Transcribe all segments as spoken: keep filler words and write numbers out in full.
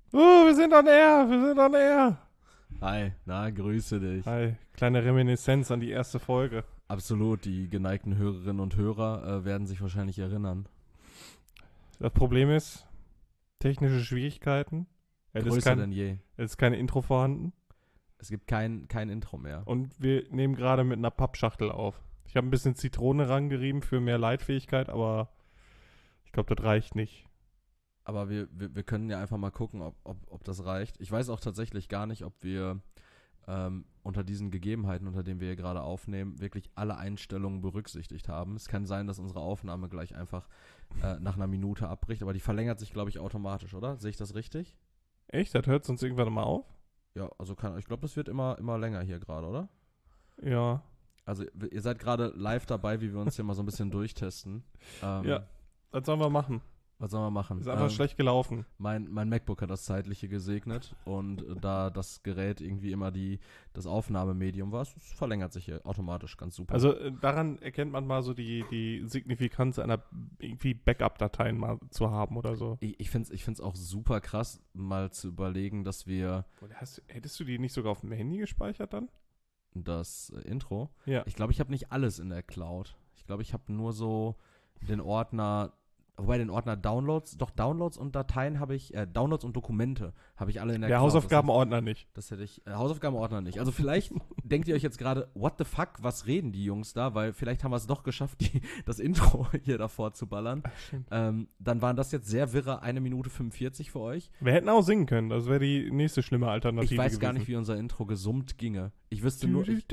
Oh, wir sind on air, wir sind on air. Hi, na, grüße dich. Hi, kleine Reminiszenz an die erste Folge. Absolut, die geneigten Hörerinnen und Hörer äh, werden sich wahrscheinlich erinnern. Das Problem ist, technische Schwierigkeiten. Es ist, Größer kein, denn je. es ist keine Intro vorhanden. Es gibt kein, kein Intro mehr. Und wir nehmen gerade mit einer Pappschachtel auf. Ich habe ein bisschen Zitrone rangerieben für mehr Leitfähigkeit, aber ich glaube, das reicht nicht. Aber wir, wir, wir können ja einfach mal gucken, ob, ob, ob das reicht. Ich weiß auch tatsächlich gar nicht, ob wir ähm, unter diesen Gegebenheiten, unter denen wir hier gerade aufnehmen, wirklich alle Einstellungen berücksichtigt haben. Es kann sein, dass unsere Aufnahme gleich einfach äh, nach einer Minute abbricht, aber die verlängert sich, glaube ich, automatisch, oder? Sehe ich das richtig? Echt? Das hört sonst irgendwann mal auf? Ja, also kann, ich glaube, das wird immer, immer länger hier gerade, oder? Ja. Also ihr seid gerade live dabei, wie wir uns hier mal so ein bisschen durchtesten. Ähm, Ja. Was sollen wir machen? Was sollen wir machen? Ist einfach Ähm, schlecht gelaufen. Mein, mein MacBook hat das Zeitliche gesegnet und äh, da das Gerät irgendwie immer die, das Aufnahmemedium war, es verlängert sich hier automatisch ganz super. Also äh, daran erkennt man mal so die, die Signifikanz einer irgendwie Backup-Dateien mal zu haben oder so. ich ich finde es ich find's auch super krass, mal zu überlegen, dass wir Hast, hättest du die nicht sogar auf dem Handy gespeichert dann? das äh, Intro, Ja. ich glaube, ich habe nicht alles in der Cloud. Ich glaube, ich habe nur so den Ordner, wobei den Ordner Downloads, doch Downloads und Dateien habe ich, äh, Downloads und Dokumente habe ich alle in der, Der Cloud. Hausaufgabenordner nicht. Das hätte ich, äh, Hausaufgabenordner nicht. Also vielleicht denkt ihr euch jetzt gerade, what the fuck, was reden die Jungs da? Weil vielleicht haben wir es doch geschafft, die, das Intro hier davor zu ballern. Ähm, dann waren das jetzt sehr wirre eine Minute fünfundvierzig für euch. Wir hätten auch singen können, das wäre die nächste schlimme Alternative Ich weiß gewesen. gar nicht, wie unser Intro gesummt ginge. Ich wüsste nur, ich,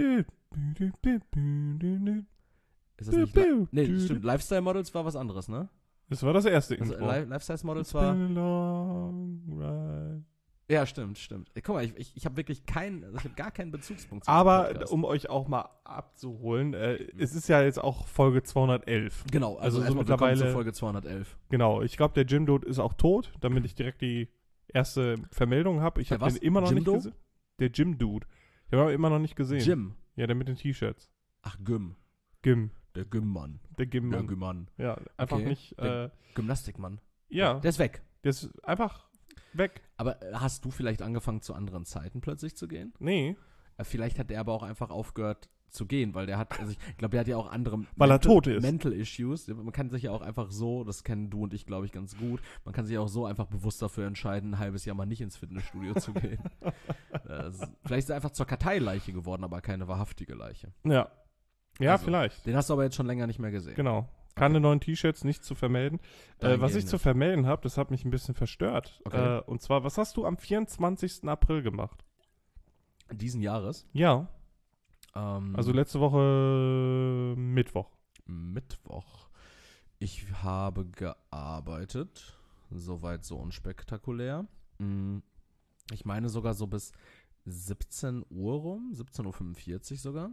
ist das nicht, li- nee, stimmt, Lifestyle Models war was anderes, ne? Das war das erste Also Intro. Li- Lifestyle Models It's war, been a long ride. ja, stimmt, stimmt. Ey, guck mal, ich, ich, ich habe wirklich keinen, also ich habe gar keinen Bezugspunkt zu diesem Aber Podcast. um euch auch mal abzuholen, äh, es ist ja jetzt auch Folge zweihundertelf. Genau, also also, so erstmal willkommen mittlerweile- zur Folge zweihundertelf. Genau, ich glaube, der Jimdo ist auch tot, damit ich direkt die erste Vermeldung habe. Ich Der habe was? den immer noch Jimdo? nicht gesehen. Der Jim-Dude. Ich habe ihn immer noch nicht gesehen. Jim. Ja, der mit den T-Shirts. Ach, Gym. Gim. Der Gym-Mann. Der Gim. Der Gym-Mann. Ja, einfach Okay. nicht. Der- Äh, Gymnastikmann. ja, Der ist weg. der ist einfach weg. Aber äh, hast du vielleicht angefangen, zu anderen Zeiten plötzlich zu gehen? Nee, Äh, Vielleicht hat der aber auch einfach aufgehört zu gehen, weil der hat, also ich glaube, der hat ja auch andere Weil er tot ist. Mental Issues. Man kann sich ja auch einfach so, das kennen du und ich, glaube ich, ganz gut, man kann sich auch so einfach bewusst dafür entscheiden, ein halbes Jahr mal nicht ins Fitnessstudio zu gehen. Das ist, vielleicht ist er einfach zur Karteileiche geworden, aber keine wahrhaftige Leiche. ja. Ja, Also, vielleicht. Den hast du aber jetzt schon länger nicht mehr gesehen. Genau. Keine neuen T-Shirts, nichts zu vermelden. Äh, Dahingehend was ich zu nicht. vermelden habe, das hat mich ein bisschen verstört. Okay. Äh, und zwar, was hast du am vierundzwanzigsten April gemacht? Diesen Jahres. Ja, Ähm, also letzte Woche Mittwoch. Mittwoch. Ich habe gearbeitet. Soweit so unspektakulär. Mm, Ich meine sogar so bis siebzehn Uhr rum, siebzehn Uhr fünfundvierzig sogar.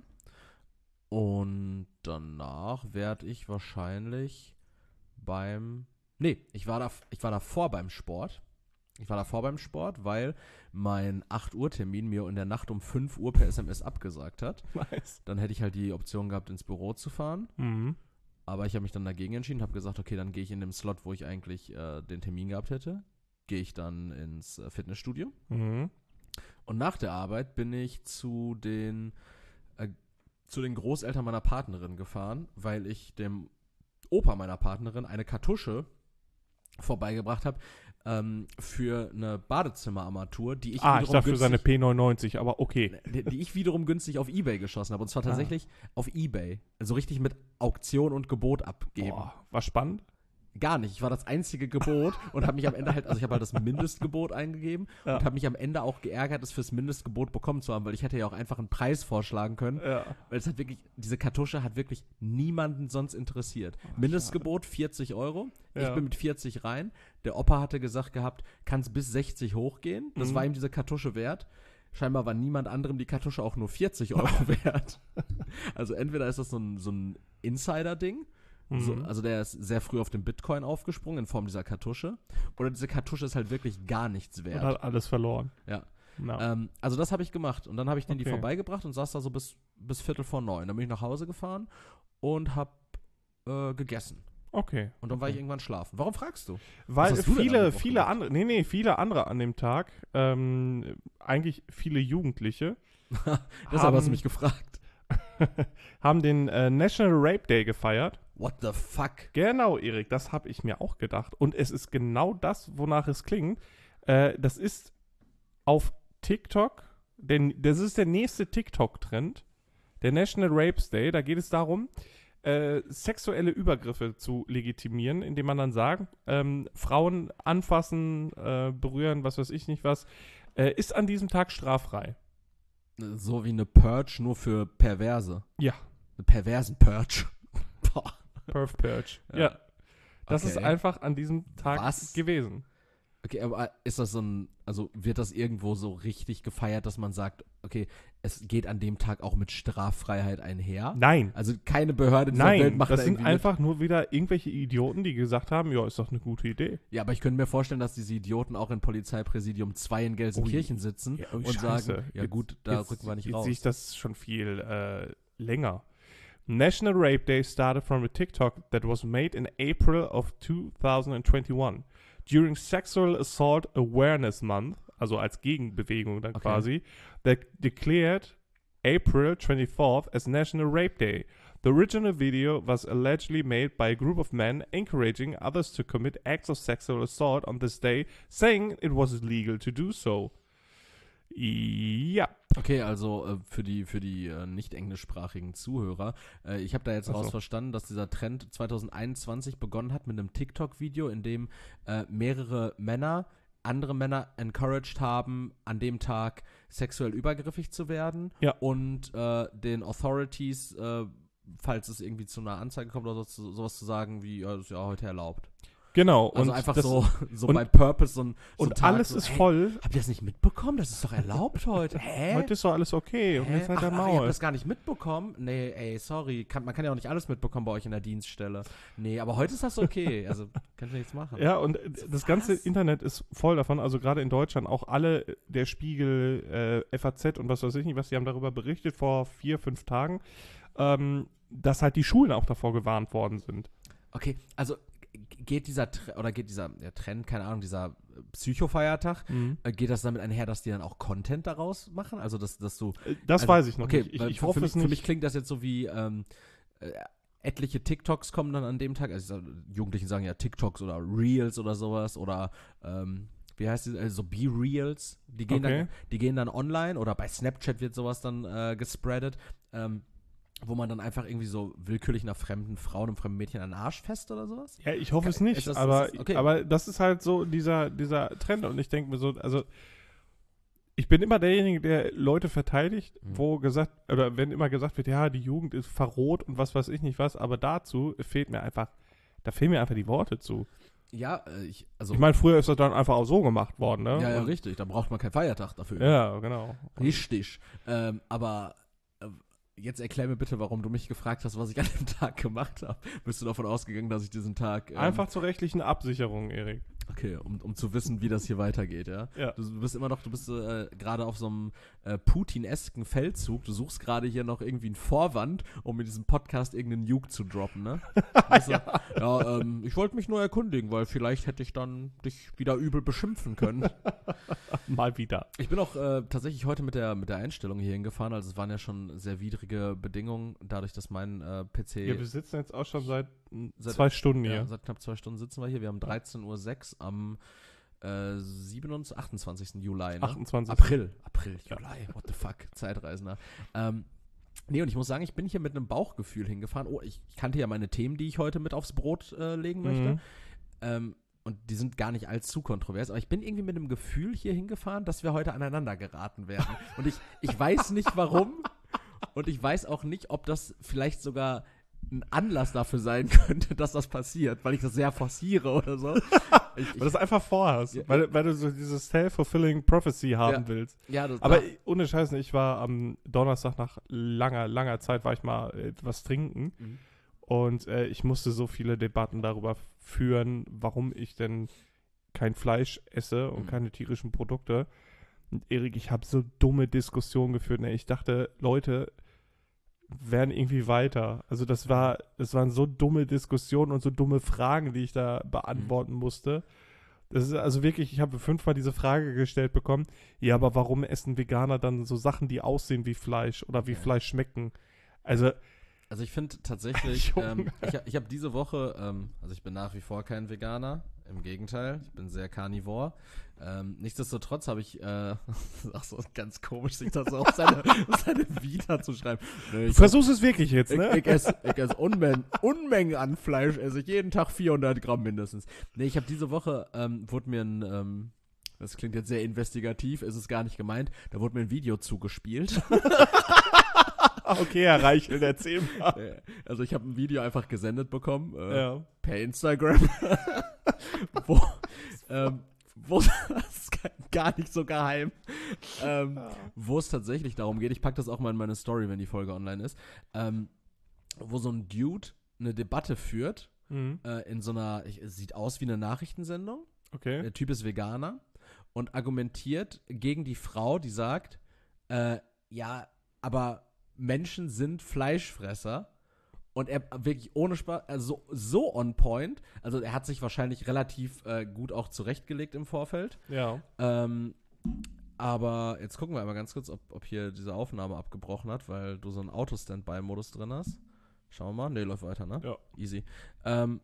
Und danach werde ich wahrscheinlich beim. Nee, ich war, da, ich war davor beim Sport. Ich war davor beim Sport, weil mein acht Uhr Termin mir in der Nacht um fünf Uhr per S M S abgesagt hat. Nice. Dann hätte ich halt die Option gehabt, ins Büro zu fahren. Mhm. Aber ich habe mich dann dagegen entschieden, habe gesagt, okay, dann gehe ich in dem Slot, wo ich eigentlich äh, den Termin gehabt hätte, gehe ich dann ins äh, Fitnessstudio. Mhm. Und nach der Arbeit bin ich zu den, äh, zu den Großeltern meiner Partnerin gefahren, weil ich dem Opa meiner Partnerin eine Kartusche vorbeigebracht habe ähm, für eine Badezimmerarmatur, die ich ah, ich wiederum dachte für seine günstig, P neunundneunzig, aber okay. die, die ich wiederum günstig auf Ebay geschossen habe. Und zwar Ah. tatsächlich auf Ebay. Also richtig mit Auktion und Gebot abgeben. Boah, war spannend. Gar nicht. Ich war das einzige Gebot und habe mich am Ende halt, also ich habe halt das Mindestgebot eingegeben Ja. und habe mich am Ende auch geärgert, es fürs Mindestgebot bekommen zu haben, weil ich hätte ja auch einfach einen Preis vorschlagen können, Ja. weil es hat wirklich, diese Kartusche hat wirklich niemanden sonst interessiert. Mindestgebot vierzig Euro. Ich Ja. bin mit vierzig rein. Der Opa hatte gesagt gehabt, kann es bis sechzig hochgehen. Das Mhm. war ihm diese Kartusche wert. Scheinbar war niemand anderem die Kartusche auch nur vierzig Euro wert. Also entweder ist das so ein, so ein Insider-Ding. So, Mhm. also der ist sehr früh auf den Bitcoin aufgesprungen in Form dieser Kartusche. Oder diese Kartusche ist halt wirklich gar nichts Und wert. hat alles verloren. Ja. Ja. Ähm, also das habe ich gemacht. Und dann habe ich denen die Okay. vorbeigebracht und saß da so bis, bis Viertel vor neun. Dann bin ich nach Hause gefahren und habe äh, gegessen. Okay. Und dann war okay. ich irgendwann schlafen. Warum fragst du? Weil hast du denn viele, an der Woche viele gemacht? andere, nee, nee, viele andere an dem Tag, ähm, eigentlich viele Jugendliche, Deshalb hast du haben- mich gefragt. haben den äh, National Rape Day gefeiert. What the fuck? Genau, Erik, das habe ich mir auch gedacht. Und es ist genau das, wonach es klingt. Äh, das ist auf TikTok, denn das ist der nächste TikTok-Trend, der National Rape Day. Da geht es darum, äh, sexuelle Übergriffe zu legitimieren, indem man dann sagt, ähm, Frauen anfassen, äh, berühren, was weiß ich nicht was, äh, ist an diesem Tag straffrei. So wie eine Purge, nur für Perverse. Ja. Eine perversen Purge. Boah. Perf Purge. Ja. Ja. Das Okay. ist einfach an diesem Tag Was? gewesen. Okay, aber ist das so ein, also wird das irgendwo so richtig gefeiert, dass man sagt, okay, es geht an dem Tag auch mit Straffreiheit einher? Nein. Also keine Behörde dieser Welt Nein, macht das da sind irgendwie einfach nur wieder irgendwelche Idioten, die gesagt haben, ja, ist doch eine gute Idee. mit. Ja, aber ich könnte mir vorstellen, dass diese Idioten auch in Polizeipräsidium zwei in Gelsenkirchen sitzen Ja, oh, und scheiße. sagen, ja Jetzt- gut, da jetzt, rücken wir nicht jetzt raus. sehe ich das schon viel äh, länger. National Rape Day started from a TikTok that was made in April of two thousand twenty-one. During Sexual Assault Awareness Month, also als Gegenbewegung dann Okay. quasi, that declared April twenty-fourth as National Rape Day. The original video was allegedly made by a group of men encouraging others to commit acts of sexual assault on this day, saying it was legal to do so. Ja. Okay, also äh, für die, für die äh, nicht englischsprachigen Zuhörer, äh, ich habe da jetzt Ach so. raus verstanden, dass dieser Trend zwanzig einundzwanzig begonnen hat mit einem TikTok-Video, in dem äh, mehrere Männer andere Männer encouraged haben, an dem Tag sexuell übergriffig zu werden Ja. und äh, den Authorities, äh, falls es irgendwie zu einer Anzeige kommt oder so, zu, sowas zu sagen wie, ja, das ist ja heute erlaubt. Genau. Also und einfach das, so, so und- bei Purpose so ein so ein Und Tag, alles so, ist hey, voll. Habt ihr das nicht mitbekommen? Das ist doch erlaubt heute. Hä? Heute ist doch alles okay. Und Hä? jetzt halt ach, der ach, ihr habt Maul. das gar nicht mitbekommen? Nee, ey, sorry. Kann, man kann ja auch nicht alles mitbekommen bei euch in der Dienststelle. Nee, aber heute ist das okay. Also, könnt ihr nichts machen. Ja, und äh, das ganze Was? Internet ist voll davon. Also gerade in Deutschland auch alle, äh, der Spiegel, äh, F A Z und was weiß ich nicht, was die haben darüber berichtet vor vier, fünf Tagen, ähm, dass halt die Schulen auch davor gewarnt worden sind. Okay, also g- geht dieser, Tre- oder geht dieser ja, Trend, keine Ahnung, dieser äh, Psychofeiertag, äh, geht das damit einher, dass die dann auch Content daraus machen? Also, dass, dass du Äh, Das Also, weiß ich noch okay, nicht. Ich, weil ich für, hoffe für, es mich, nicht. für mich klingt das jetzt so wie ähm, äh, etliche TikToks kommen dann an dem Tag. Also ich sag, Jugendlichen sagen ja TikToks oder Reels oder sowas oder ähm, wie heißt die, also so Be-Reels. Die gehen Okay. dann, die gehen dann online oder bei Snapchat wird sowas dann äh, gespreadet, ähm, wo man dann einfach irgendwie so willkürlich einer fremden Frau, einem fremden Mädchen an den Arsch fest oder sowas. Ja, ich hoffe es Ist nicht, das- aber, ist das- okay. aber das ist halt so dieser, dieser Trend und ich denke mir so, also ich bin immer derjenige, der Leute verteidigt, Mhm. wo gesagt, oder wenn immer gesagt wird, ja, die Jugend ist verroht und was weiß ich nicht was, aber dazu fehlt mir einfach, da fehlen mir einfach die Worte zu. Ja, äh, ich, also Ich meine, früher ist das dann einfach auch so gemacht worden, ne? ja, ja, Und- richtig, da braucht man keinen Feiertag dafür. Ja, genau. Richtig. Ähm, aber äh, jetzt erklär mir bitte, warum du mich gefragt hast, was ich an dem Tag gemacht habe. Bist du davon ausgegangen, dass ich diesen Tag. Ähm, Einfach zur rechtlichen Absicherung, Erik. Okay, um, um zu wissen, wie das hier weitergeht, ja? Ja. Du bist immer noch, du bist äh, gerade auf so einem äh, Putin-esken Feldzug. Du suchst gerade hier noch irgendwie einen Vorwand, um in diesem Podcast irgendeinen Juke zu droppen, ne? Weißt du? ja, ja ähm, ich wollte mich nur erkundigen, weil vielleicht hätte ich dann dich wieder übel beschimpfen können. Mal wieder. Ich bin auch äh, tatsächlich heute mit der, mit der Einstellung hier hingefahren. Also es waren ja schon sehr widrige Bedingungen, dadurch, dass mein äh, P C... Ja, wir sitzen jetzt auch schon seit, mm, Seit- zwei Stunden ja, hier. seit knapp zwei Stunden sitzen wir hier. Wir haben dreizehn Uhr sechs am äh, siebenundzwanzigsten, achtundzwanzigsten Juli. Ne? achtundzwanzig. April. April, Ja. Juli. What the fuck? Zeitreisender. Ähm, nee, und ich muss sagen, ich bin hier mit einem Bauchgefühl hingefahren. Oh, ich, ich kannte ja meine Themen, die ich heute mit aufs Brot äh, legen möchte. Mhm. Ähm, und die sind gar nicht allzu kontrovers, aber ich bin irgendwie mit dem Gefühl hier hingefahren, dass wir heute aneinander geraten werden. Und ich, ich weiß nicht warum und ich weiß auch nicht, ob das vielleicht sogar ein Anlass dafür sein könnte, dass das passiert, weil ich das sehr forciere oder so. Ich, Weil ich, du es einfach vorhast. Ja. weil, weil du so dieses self-fulfilling prophecy haben Ja. willst. ja, das, Aber da, ich- ohne Scheiß, ich war am Donnerstag nach langer, langer Zeit, war ich mal etwas trinken. Mhm. Und äh, ich musste so viele Debatten darüber führen, warum ich denn kein Fleisch esse und Mhm. keine tierischen Produkte. Und Erik, ich habe so dumme Diskussionen geführt. Ne? Ich dachte, Leute, wären irgendwie weiter. Also das war, das waren so dumme Diskussionen und so dumme Fragen, die ich da beantworten mhm. musste. Das ist also wirklich, ich habe fünfmal diese Frage gestellt bekommen, ja, aber warum essen Veganer dann so Sachen, die aussehen wie Fleisch oder wie okay. Fleisch schmecken? Also Also ich finde tatsächlich, ähm, ich, ich habe diese Woche, ähm, also ich bin nach wie vor kein Veganer, im Gegenteil, ich bin sehr carnivore. Ähm, nichtsdestotrotz habe ich, äh, ach so ganz komisch, sich das so auf seine, seine Vita zu schreiben. Nee, du versuchst es wirklich jetzt, ne? Ich, ich esse ich ess Unmengen, Unmengen an Fleisch, esse ich jeden Tag vierhundert Gramm mindestens. Nee, ich habe diese Woche, ähm, wurde mir ein, ähm, das klingt jetzt sehr investigativ, ist es gar nicht gemeint, da wurde mir ein Video zugespielt. Okay, Herr Reichelt, erzähl mal. Also ich habe ein Video einfach gesendet bekommen, äh, ja. per Instagram, wo, ähm, wo das ist gar nicht so geheim, ähm, ja. wo es tatsächlich darum geht, ich packe das auch mal in meine Story, wenn die Folge online ist, ähm, wo so ein Dude eine Debatte führt, mhm. äh, in so einer, ich, es sieht aus wie eine Nachrichtensendung, okay. Der Typ ist Veganer und argumentiert gegen die Frau, die sagt, äh, ja, aber Menschen sind Fleischfresser und er wirklich ohne Spaß, also so on point, also er hat sich wahrscheinlich relativ äh, gut auch zurechtgelegt im Vorfeld. Ja. Ähm, aber jetzt gucken wir einmal ganz kurz, ob, ob hier diese Aufnahme abgebrochen hat, weil du so einen Auto-Standby-Modus drin hast. Schauen wir mal. Nee, läuft weiter, ne? Ja. Easy. Ähm,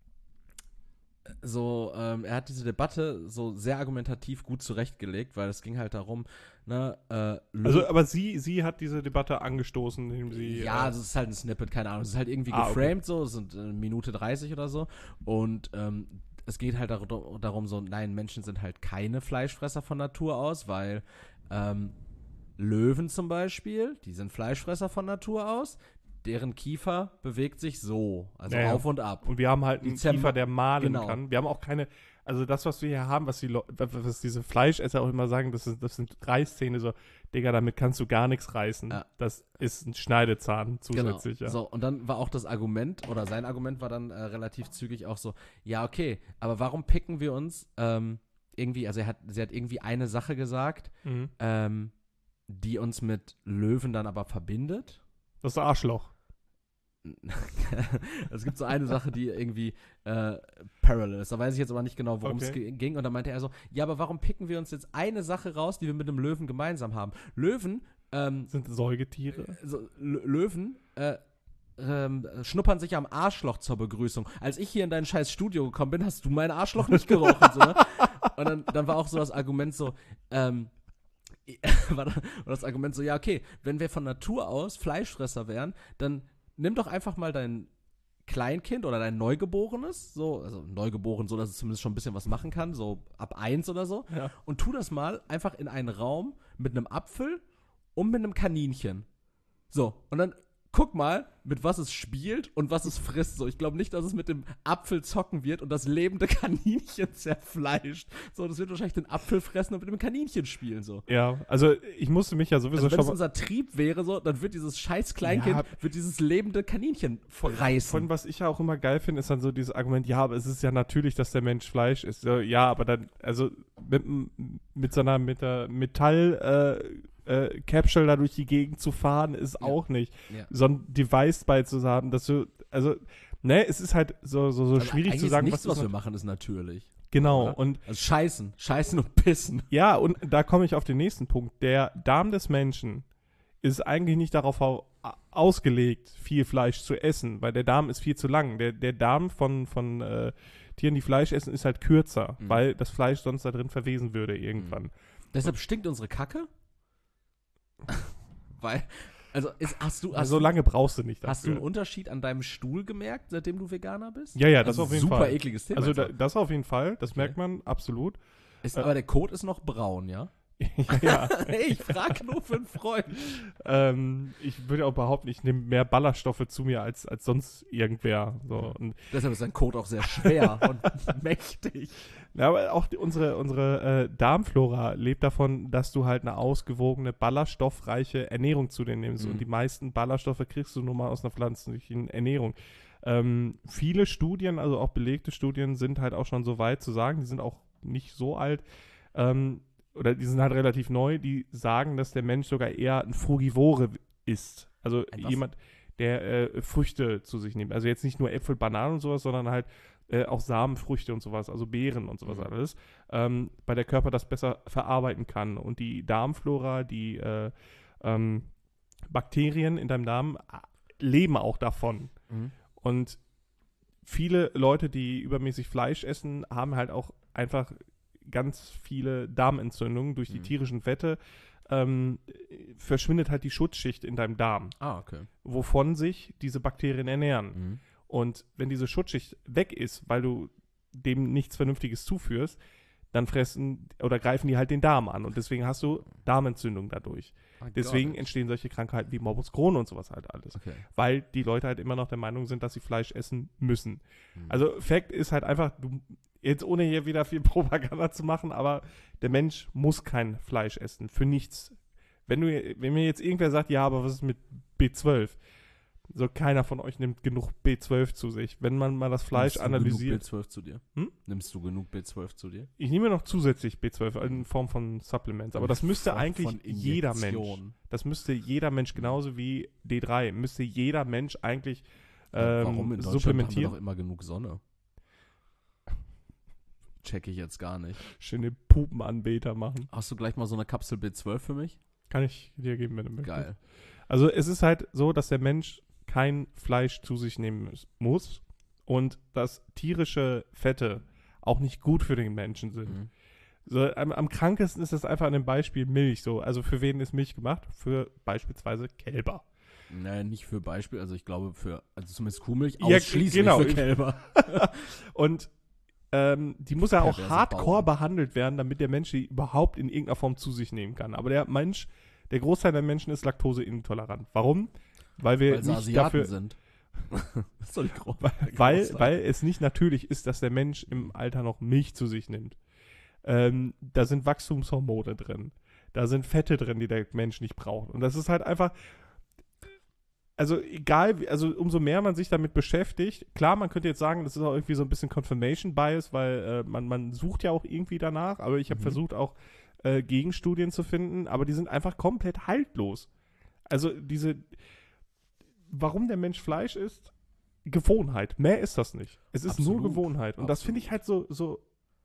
so, ähm, er hat diese Debatte so sehr argumentativ gut zurechtgelegt, weil es ging halt darum, ne, äh, also, aber sie, sie hat diese Debatte angestoßen, indem sie, ja, äh, also es ist halt ein Snippet, keine Ahnung, es ist halt irgendwie ah, geframed okay. so, es sind eine Minute dreißig oder so und, ähm, es geht halt dar- darum so, nein, Menschen sind halt keine Fleischfresser von Natur aus, weil, ähm, Löwen zum Beispiel, die sind Fleischfresser von Natur aus, deren Kiefer bewegt sich so, also ja, auf und ab. Und wir haben halt einen Zerm- Kiefer, der mahlen genau. kann. Wir haben auch keine, also das, was wir hier haben, was, die Le- was diese Fleischesser auch immer sagen, das, ist, das sind Reißzähne, so, Digga, damit kannst du gar nichts reißen. Ja. Das ist ein Schneidezahn zusätzlich. Genau. Ja. So, und dann war auch das Argument, oder sein Argument war dann äh, relativ zügig auch so, ja, okay, aber warum picken wir uns ähm, irgendwie, also er hat, sie hat irgendwie eine Sache gesagt, Mhm. ähm, die uns mit Löwen dann aber verbindet. Das ist Arschloch. Es gibt so eine Sache, die irgendwie äh, parallel ist. Da weiß ich jetzt aber nicht genau, worum es Okay. ge- ging. Und dann meinte er so, ja, aber warum picken wir uns jetzt eine Sache raus, die wir mit einem Löwen gemeinsam haben? Löwen, ähm, Sind Säugetiere. so, L- Löwen, äh, ähm, schnuppern sich am Arschloch zur Begrüßung. Als ich hier in dein scheiß Studio gekommen bin, hast du mein Arschloch nicht gerochen. So, ne? Und dann, dann war auch so das Argument so, ähm, war das Argument so, ja, okay, wenn wir von Natur aus Fleischfresser wären, dann nimm doch einfach mal dein Kleinkind oder dein Neugeborenes, so, also neugeboren, so dass es zumindest schon ein bisschen was machen kann, so ab eins oder so, Ja. und tu das mal einfach in einen Raum mit einem Apfel und mit einem Kaninchen. So, und dann guck mal, mit was es spielt und was es frisst. So, ich glaube nicht, dass es mit dem Apfel zocken wird und das lebende Kaninchen zerfleischt. So, das wird wahrscheinlich den Apfel fressen und mit dem Kaninchen spielen. So. Ja, also ich musste mich ja sowieso Also wenn schon es unser Trieb wäre, so, dann wird dieses scheiß Kleinkind, Ja, wird dieses lebende Kaninchen reißen. Von was ich ja auch immer geil finde, ist dann so dieses Argument, ja, aber es ist ja natürlich, dass der Mensch Fleisch isst. So, ja, aber dann, also mit, mit so einer mit der Metall äh, äh, Capsule da durch die Gegend zu fahren, ist Ja. auch nicht. Ja. So ein Device bei zu haben, dass du, also, ne, es ist halt so, so, so Also schwierig eigentlich zu sagen, ist nichts, was was ist wir machen, ist natürlich. Genau, oder? und Also scheißen. Scheißen und pissen. ja, und da komme ich auf den nächsten Punkt. Der Darm des Menschen ist eigentlich nicht darauf au- ausgelegt, viel Fleisch zu essen, weil der Darm ist viel zu lang. Der, der Darm von, von äh, Tieren, die Fleisch essen, ist halt kürzer, Mhm. weil das Fleisch sonst da drin verwesen würde irgendwann. Deshalb stinkt unsere Kacke? Weil, also ist, hast du, hast, Also so lange brauchst du nicht dafür. hast du einen Unterschied an deinem Stuhl gemerkt, seitdem du Veganer bist? Ja, ja, das Also auf jeden super Fall. ekliges Thema. Also jetzt da, auch. das auf jeden Fall, das Okay. merkt man absolut. ist, äh, aber der Kot ist noch braun, ja? ja, ja. Hey, ich frag nur für einen Freund. ähm, ich würde auch behaupten, ich nehme mehr Ballaststoffe zu mir als, als sonst irgendwer. So. Und Deshalb ist dein Kot auch sehr schwer und mächtig. ja, aber auch die, unsere, unsere äh, Darmflora lebt davon, dass du halt eine ausgewogene, ballaststoffreiche Ernährung zu dir nimmst. Mhm. Und die meisten Ballaststoffe kriegst du nur mal aus einer pflanzlichen Ernährung. Ähm, viele Studien, also auch belegte Studien, sind halt auch schon so weit zu sagen, die sind auch nicht so alt, ähm, oder die sind halt relativ neu, die sagen, dass der Mensch sogar eher ein Frugivore ist. Also Ein was? jemand, der äh, Früchte zu sich nimmt. Also jetzt nicht nur Äpfel, Bananen und sowas, sondern halt äh, auch Samenfrüchte und sowas, also Beeren und sowas Mhm. alles, ähm, weil der Körper das besser verarbeiten kann. Und die Darmflora, die äh, ähm, Bakterien in deinem Darm äh, leben auch davon. Mhm. Und viele Leute, die übermäßig Fleisch essen, haben halt auch einfach ganz viele Darmentzündungen durch die Mhm. tierischen Fette. Ähm, verschwindet halt die Schutzschicht in deinem Darm, Ah, okay. wovon sich diese Bakterien ernähren. Mhm. Und wenn diese Schutzschicht weg ist, weil du dem nichts Vernünftiges zuführst, dann fressen oder greifen die halt den Darm an. Und deswegen hast du Darmentzündung dadurch. I got Deswegen it. entstehen solche Krankheiten wie Morbus Crohn und sowas halt alles. Okay. Weil die Leute halt immer noch der Meinung sind, dass sie Fleisch essen müssen. Mhm. Also Fakt ist halt einfach, du, jetzt ohne hier wieder viel Propaganda zu machen, aber der Mensch muss kein Fleisch essen. Für nichts. Wenn du, wenn mir jetzt irgendwer sagt, ja, aber was ist mit B zwölf? So, keiner von euch nimmt genug B zwölf zu sich. Wenn man mal das Fleisch Nimmst du analysiert. genug B zwölf zu dir? Hm? Nimmst du genug B zwölf zu dir? Ich nehme noch zusätzlich B zwölf in Form von Supplements, aber das müsste Von- eigentlich von jeder Mensch. Injektionen. Das müsste jeder Mensch, genauso wie D drei, müsste jeder Mensch eigentlich ähm, Warum? In Deutschland haben wir supplementieren. doch immer genug Sonne. Check ich jetzt gar nicht. Schöne Pupenanbeter machen. Hast du gleich mal so eine Kapsel B zwölf für mich? Kann ich dir geben, wenn du möchtest. Geil. Also es ist halt so, dass der Mensch kein Fleisch zu sich nehmen muss- muss und dass tierische Fette auch nicht gut für den Menschen sind. Mhm. So, am, am krankesten ist das einfach an dem Beispiel Milch so. Also für wen ist Milch gemacht? Für beispielsweise Kälber. Naja, nicht für Beispiel, also ich glaube für, also zumindest Kuhmilch, Ja, ausschließlich genau. für Kälber. Und ähm, die muss ja auch Perverse hardcore Bauern. behandelt werden, damit der Mensch die überhaupt in irgendeiner Form zu sich nehmen kann. Aber der Mensch, der Großteil der Menschen ist laktoseintolerant. Warum? Weil wir Weil sie nicht Asiaten dafür, sind. das ist doch nicht groß. weil, weil es nicht natürlich ist, dass der Mensch im Alter noch Milch zu sich nimmt. Ähm, da sind Wachstumshormone drin. Da sind Fette drin, die der Mensch nicht braucht. Und das ist halt einfach, also egal, wie- also umso mehr man sich damit beschäftigt, klar, man könnte jetzt sagen, das ist auch irgendwie so ein bisschen Confirmation Bias, weil äh, man, man sucht ja auch irgendwie danach, aber ich habe Mhm. versucht auch äh, Gegenstudien zu finden, aber die sind einfach komplett haltlos. Also diese, warum der Mensch Fleisch isst, Gewohnheit, mehr ist das nicht. Es ist nur Absolut, Gewohnheit und das finde ich halt so, so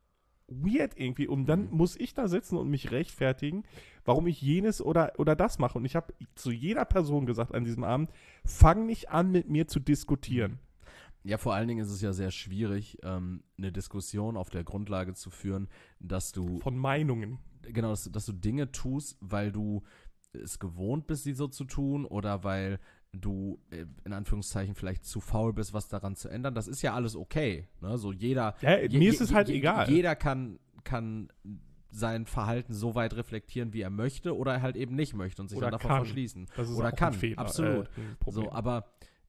weird irgendwie und dann Mhm. muss ich da sitzen und mich rechtfertigen, warum ich jenes oder, oder das mache und ich habe zu jeder Person gesagt an diesem Abend, fang nicht an mit mir zu diskutieren. Ja, vor allen Dingen ist es ja sehr schwierig, ähm, eine Diskussion auf der Grundlage zu führen, dass du, Von Meinungen. genau, dass, dass du Dinge tust, weil du es gewohnt bist, sie so zu tun oder weil du äh, in Anführungszeichen vielleicht zu faul bist, was daran zu ändern. Das ist ja alles okay. Ne? So jeder, Ja, je- mir ist je- es halt je- egal. Jeder kann, kann sein Verhalten so weit reflektieren, wie er möchte oder halt eben nicht möchte und sich Oder dann davon kann. verschließen. Das ist Oder auch kann, ein Fehler. absolut. Äh, ein Problem. So, aber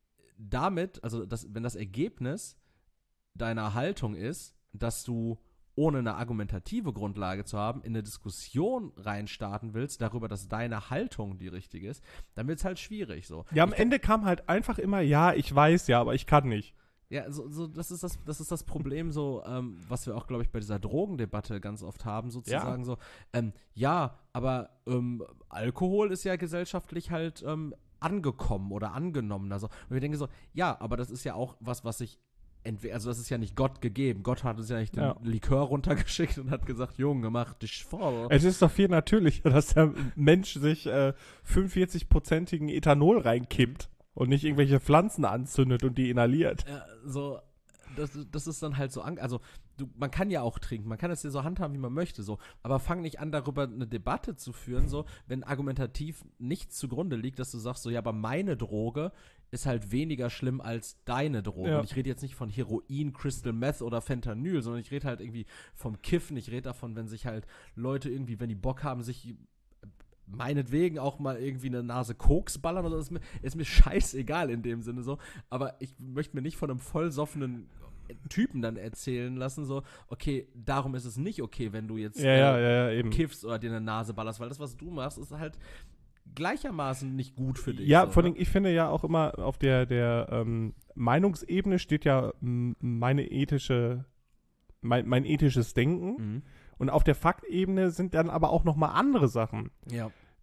damit, also das, wenn das Ergebnis deiner Haltung ist, dass du ohne eine argumentative Grundlage zu haben, in eine Diskussion reinstarten willst, darüber, dass deine Haltung die richtige ist, dann wird es halt schwierig. So. ja, am Ich kann- Ende kam halt einfach immer, ja, ich weiß ja, aber ich kann nicht. Ja, so, so das ist das, das ist das Problem, so, ähm, was wir auch, glaube ich, bei dieser Drogendebatte ganz oft haben, sozusagen so, ähm, ja, aber ähm, Alkohol ist ja gesellschaftlich halt ähm, angekommen oder angenommen. Also, und wir denken so, ja, aber das ist ja auch was, was sich entweder, also das ist ja nicht Gott gegeben. Gott hat uns ja nicht den Ja. Likör runtergeschickt und hat gesagt, Junge, mach dich voll. Es ist doch viel natürlicher, dass der Mensch sich äh, fünfundvierzig-prozentigen Ethanol reinkippt und nicht irgendwelche Pflanzen anzündet und die inhaliert. Ja, so, das, das ist dann halt so, an, also du, man kann ja auch trinken, man kann es ja so handhaben, wie man möchte, so, aber fang nicht an, darüber eine Debatte zu führen, so, wenn argumentativ nichts zugrunde liegt, dass du sagst, so, ja, aber meine Droge ist halt weniger schlimm als deine Droge. Ja. Und ich rede jetzt nicht von Heroin, Crystal Meth oder Fentanyl, sondern ich rede halt irgendwie vom Kiffen, ich rede davon, wenn sich halt Leute irgendwie, wenn die Bock haben, sich meinetwegen auch mal irgendwie eine Nase Koks ballern oder so, ist mir, ist mir scheißegal in dem Sinne so, aber ich möchte mir nicht von einem vollsoffenen Typen dann erzählen lassen, so, okay, darum ist es nicht okay, wenn du jetzt Ja, ja, ja, ja, eben. kiffst oder dir eine Nase ballerst, weil das, was du machst, ist halt gleichermaßen nicht gut für dich. Ja, so, vor ne? allem, ich finde ja auch immer auf der, der ähm, Meinungsebene steht ja m, meine ethische, mein, mein ethisches Denken. Mhm. Und auf der Faktebene sind dann aber auch nochmal andere Sachen. Ja.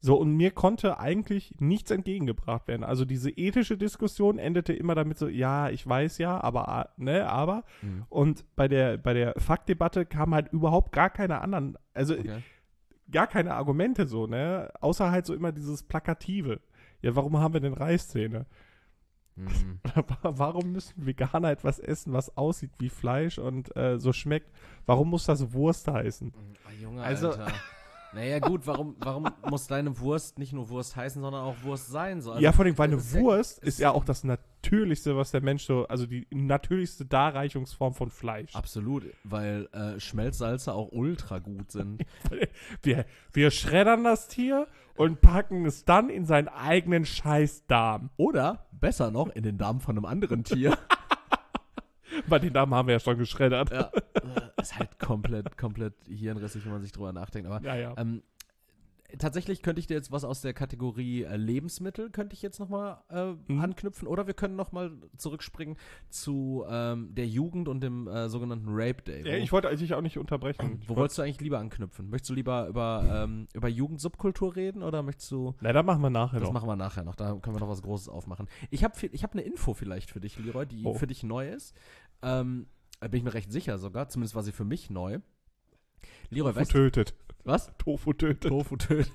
So, und mir konnte eigentlich nichts entgegengebracht werden. Also diese ethische Diskussion endete immer damit so, ja, ich weiß ja, aber, ne, aber. Mhm. Und bei der, bei der Faktdebatte kam halt überhaupt gar keine anderen, also Okay. gar keine Argumente so, ne, außer halt so immer dieses Plakative. Ja, warum haben wir denn Reiszähne? Mhm. Warum müssen Veganer etwas essen, was aussieht wie Fleisch und äh, so schmeckt? Warum muss das Wurst heißen? Oh, Junge, Also- Alter. Naja gut, warum, warum muss deine Wurst nicht nur Wurst heißen, sondern auch Wurst sein? So, also, ja, vor allem, weil eine das ist ja- Wurst ist- ist ja auch das Natürlichste, was der Mensch so, also die natürlichste Darreichungsform von Fleisch. Absolut, weil äh, Schmelzsalze auch ultra gut sind. Wir, wir schreddern das Tier und packen es dann in seinen eigenen Scheißdarm. Oder, besser noch, in den Darm von einem anderen Tier. Bei den Darm haben wir ja schon geschreddert. Ja, äh, ist halt komplett, komplett hirnrissig, wenn man sich drüber nachdenkt. Aber Ja, ja. ähm, tatsächlich könnte ich dir jetzt was aus der Kategorie äh, Lebensmittel, könnte ich jetzt nochmal äh, Mhm. anknüpfen. Oder wir können nochmal zurückspringen zu ähm, der Jugend und dem äh, sogenannten Rape Day. ja, ich wollte eigentlich auch nicht unterbrechen. Ich Wo wollt- wolltest du eigentlich lieber anknüpfen? Möchtest du lieber über, ähm, über Jugendsubkultur reden oder möchtest du... Na, da machen wir nachher Das noch. machen wir nachher noch, da können wir noch was Großes aufmachen. Ich habe ich hab eine Info vielleicht für dich, Leroy, die Oh. für dich neu ist. Ähm, da bin ich mir recht sicher sogar, zumindest war sie für mich neu. Leroy, Tofu weißt du... tötet. Was? Tofu tötet. Tofu töten.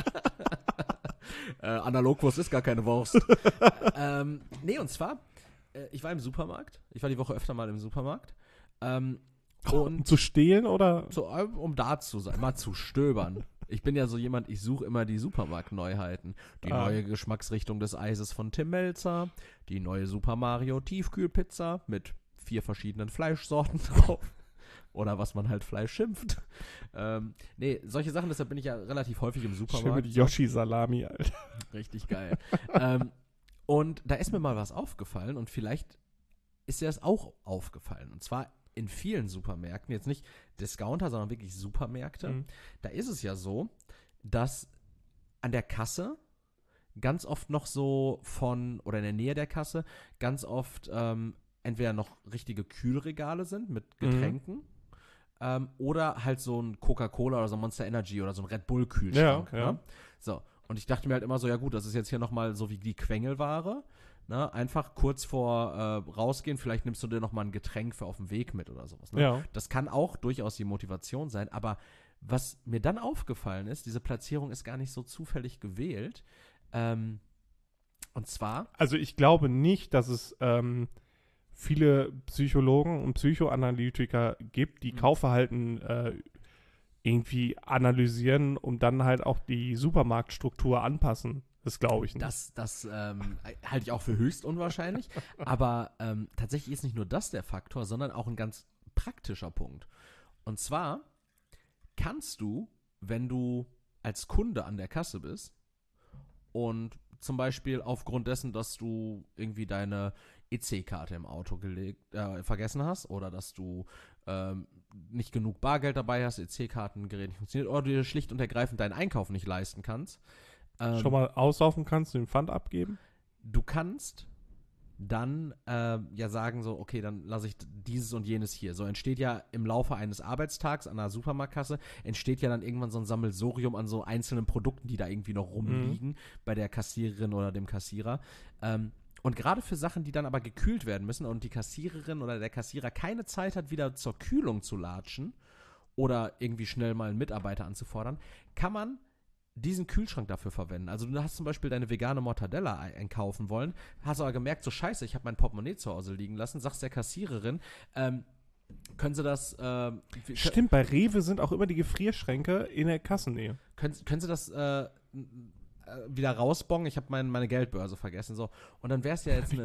äh, Analogwurst ist gar keine Wurst. ähm, nee, und zwar, äh, ich war im Supermarkt. Ich war die Woche öfter mal im Supermarkt. Ähm, Um und zu stehlen oder? so, äh, um da zu sein, mal zu stöbern. Ich bin ja so jemand, ich suche immer die Supermarktneuheiten. Die Ah. neue Geschmacksrichtung des Eises von Tim Melzer, die neue Super Mario Tiefkühlpizza mit vier verschiedenen Fleischsorten drauf. Oder was man halt Fleisch schimpft. Ähm, nee, solche Sachen, deshalb bin ich ja relativ häufig im Schön Supermarkt. mit Yoshi-Salami, Alter. Richtig geil. ähm, und da ist mir mal was aufgefallen und vielleicht ist dir das auch aufgefallen. Und zwar in vielen Supermärkten, jetzt nicht Discounter, sondern wirklich Supermärkte. Mhm. Da ist es ja so, dass an der Kasse ganz oft noch so von, oder in der Nähe der Kasse, ganz oft ähm, entweder noch richtige Kühlregale sind mit Getränken ähm, oder halt so ein Coca-Cola oder so ein Monster Energy oder so ein Red Bull-Kühlschrank. Ja, ja. Ne? So, und ich dachte mir halt immer so, ja gut, das ist jetzt hier nochmal so wie die Quengelware. Ne? Einfach kurz vor äh, rausgehen, vielleicht nimmst du dir nochmal ein Getränk für auf dem Weg mit oder sowas. Ne? Ja. Das kann auch durchaus die Motivation sein, aber was mir dann aufgefallen ist, diese Platzierung ist gar nicht so zufällig gewählt. Ähm, und zwar, Also ich glaube nicht, dass es ähm, viele Psychologen und Psychoanalytiker gibt, die Mhm. Kaufverhalten äh, irgendwie analysieren, um dann halt auch die Supermarktstruktur anpassen. Das glaube ich nicht. das, das ähm, halte ich auch für höchst unwahrscheinlich, aber ähm, tatsächlich ist nicht nur das der Faktor, sondern auch ein ganz praktischer Punkt. Und zwar kannst du, wenn du als Kunde an der Kasse bist und zum Beispiel aufgrund dessen, dass du irgendwie deine E C-Karte im Auto gelegt, äh, vergessen hast oder dass du ähm, nicht genug Bargeld dabei hast, E C-Kartengerät nicht funktioniert oder du dir schlicht und ergreifend deinen Einkauf nicht leisten kannst. Ähm, Schon mal auslaufen kannst, den Pfand abgeben? Du kannst dann äh, ja sagen so, okay, dann lasse ich dieses und jenes hier. So entsteht ja im Laufe eines Arbeitstags an einer Supermarktkasse, entsteht ja dann irgendwann so ein Sammelsurium an so einzelnen Produkten, die da irgendwie noch rumliegen bei der Kassiererin oder dem Kassierer. Ähm, und gerade für Sachen, die dann aber gekühlt werden müssen und die Kassiererin oder der Kassierer keine Zeit hat, wieder zur Kühlung zu latschen oder irgendwie schnell mal einen Mitarbeiter anzufordern, kann man diesen Kühlschrank dafür verwenden. Also du hast zum Beispiel deine vegane Mortadella einkaufen wollen, hast aber gemerkt, so scheiße, ich habe mein Portemonnaie zu Hause liegen lassen, sagst der Kassiererin, ähm, können sie das, ähm, wie- Stimmt, bei Rewe sind auch immer die Gefrierschränke in der Kassennähe. können, können sie das äh, n- äh, wieder rausbongen? Ich habe mein, meine Geldbörse vergessen. So. Und dann wäre es ja jetzt eine,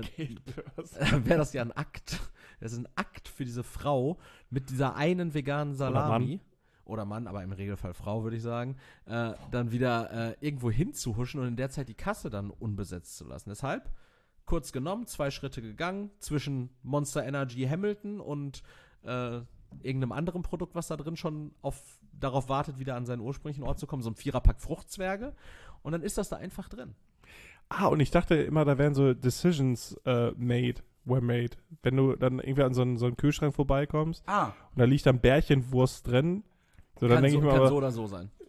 wäre das ja ein Akt. Das ist ein Akt für diese Frau mit dieser einen veganen Salami. Oder Mann, aber im Regelfall Frau, würde ich sagen, äh, dann wieder äh, irgendwo hinzuhuschen und in der Zeit die Kasse dann unbesetzt zu lassen. Deshalb, kurz genommen, zwei Schritte gegangen, zwischen Monster Energy Hamilton und äh, irgendeinem anderen Produkt, was da drin schon auf, darauf wartet, wieder an seinen ursprünglichen Ort zu kommen, so ein Viererpack Fruchtzwerge, und dann ist das da einfach drin. Ah, und ich dachte immer, da wären so Decisions äh, made, were made. Wenn du dann irgendwie an so einen, so einen Kühlschrank vorbeikommst Ah, und da liegt dann Bärchenwurst drin, so dann kann, denke so, ich mir kann aber, so oder so sein.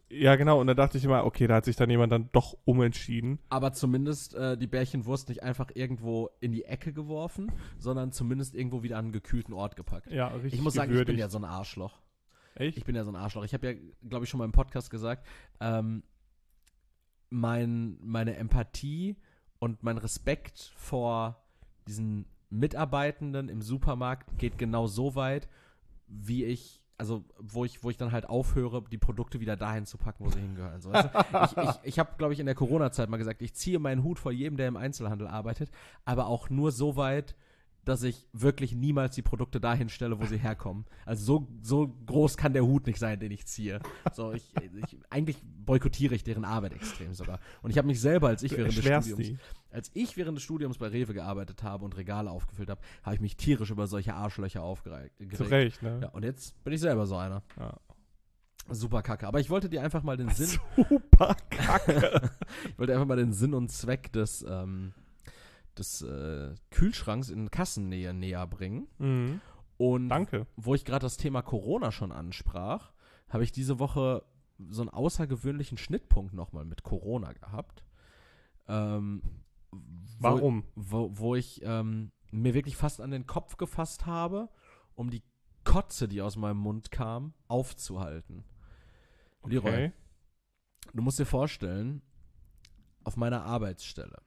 Ja, genau. Und da dachte ich immer, okay, da hat sich dann jemand dann doch umentschieden. Aber zumindest äh, die Bärchenwurst nicht einfach irgendwo in die Ecke geworfen, sondern zumindest irgendwo wieder an einen gekühlten Ort gepackt. Ja, richtig Ich muss sagen, ich bin gewürdigt. ja so ein Arschloch. Echt? Ich bin ja so ein Arschloch. Ich habe ja, glaube ich, schon mal im Podcast gesagt, ähm, mein, meine Empathie und mein Respekt vor diesen Mitarbeitenden im Supermarkt geht genau so weit, wie ich, also wo ich, wo ich dann halt aufhöre, die Produkte wieder dahin zu packen, wo sie hingehören. So, weißt du? Ich, ich, ich habe, glaube ich, in der Corona-Zeit mal gesagt, ich ziehe meinen Hut vor jedem, der im Einzelhandel arbeitet, aber auch nur so weit, dass ich wirklich niemals die Produkte dahin stelle, wo sie herkommen. Also so, so groß kann der Hut nicht sein, den ich ziehe. So, ich, ich, eigentlich boykottiere ich deren Arbeit extrem sogar. Und ich habe mich selber, als ich während des Erschwerst Studiums, als ich während des Studiums bei Rewe gearbeitet habe und Regale aufgefüllt habe, habe ich mich tierisch über solche Arschlöcher aufgeregt. Zu Recht, ne? Ja, und jetzt bin ich selber so einer. Ja. Super kacke. Aber ich wollte dir einfach mal den Sinn, Super kacke. ich wollte einfach mal den Sinn und Zweck des, ähm, des äh, Kühlschranks in Kassennähe näher bringen. Mhm. Und Danke. wo ich gerade das Thema Corona schon ansprach, habe ich diese Woche so einen außergewöhnlichen Schnittpunkt nochmal mit Corona gehabt. Ähm, wo, Warum? Wo, wo ich ähm, mir wirklich fast an den Kopf gefasst habe, um die Kotze, die aus meinem Mund kam, aufzuhalten. Leroy, Okay. du musst dir vorstellen, auf meiner Arbeitsstelle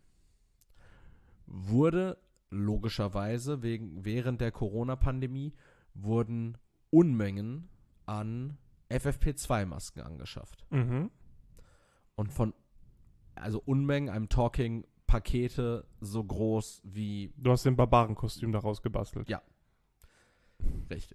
wurde logischerweise wegen, während der Corona-Pandemie wurden Unmengen an F F P zwei Masken angeschafft. Mhm. Und von, also Unmengen, I'm talking Pakete so groß wie, Du hast den Barbarenkostüm daraus gebastelt. Ja. richtig.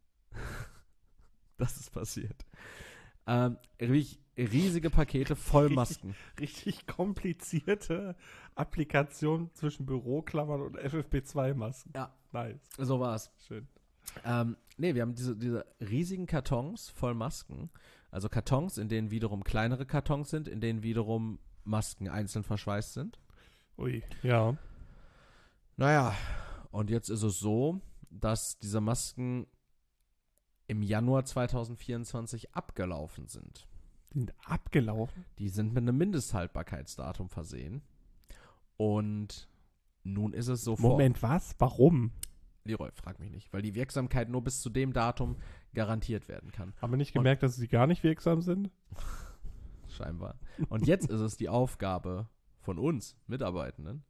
Das ist passiert. Ähm, rie- riesige Pakete voll Masken. Richtig komplizierte Applikation zwischen Büroklammern und F F P zwei Masken. Ja. Nice. So war's. Schön. Ähm, nee, wir haben diese, diese riesigen Kartons voll Masken. Also Kartons, in denen wiederum kleinere Kartons sind, in denen wiederum Masken einzeln verschweißt sind. Ui. Ja. Naja, und jetzt ist es so, dass diese Masken im Januar zwanzig vierundzwanzig abgelaufen sind. Die sind abgelaufen. Die sind mit einem Mindesthaltbarkeitsdatum versehen. Und nun ist es so vor... Moment, was? Warum? Leroy, frag mich nicht, weil die Wirksamkeit nur bis zu dem Datum garantiert werden kann. Haben wir nicht gemerkt, dass sie gar nicht wirksam sind? Scheinbar. Und jetzt ist es die Aufgabe von uns, Mitarbeitenden,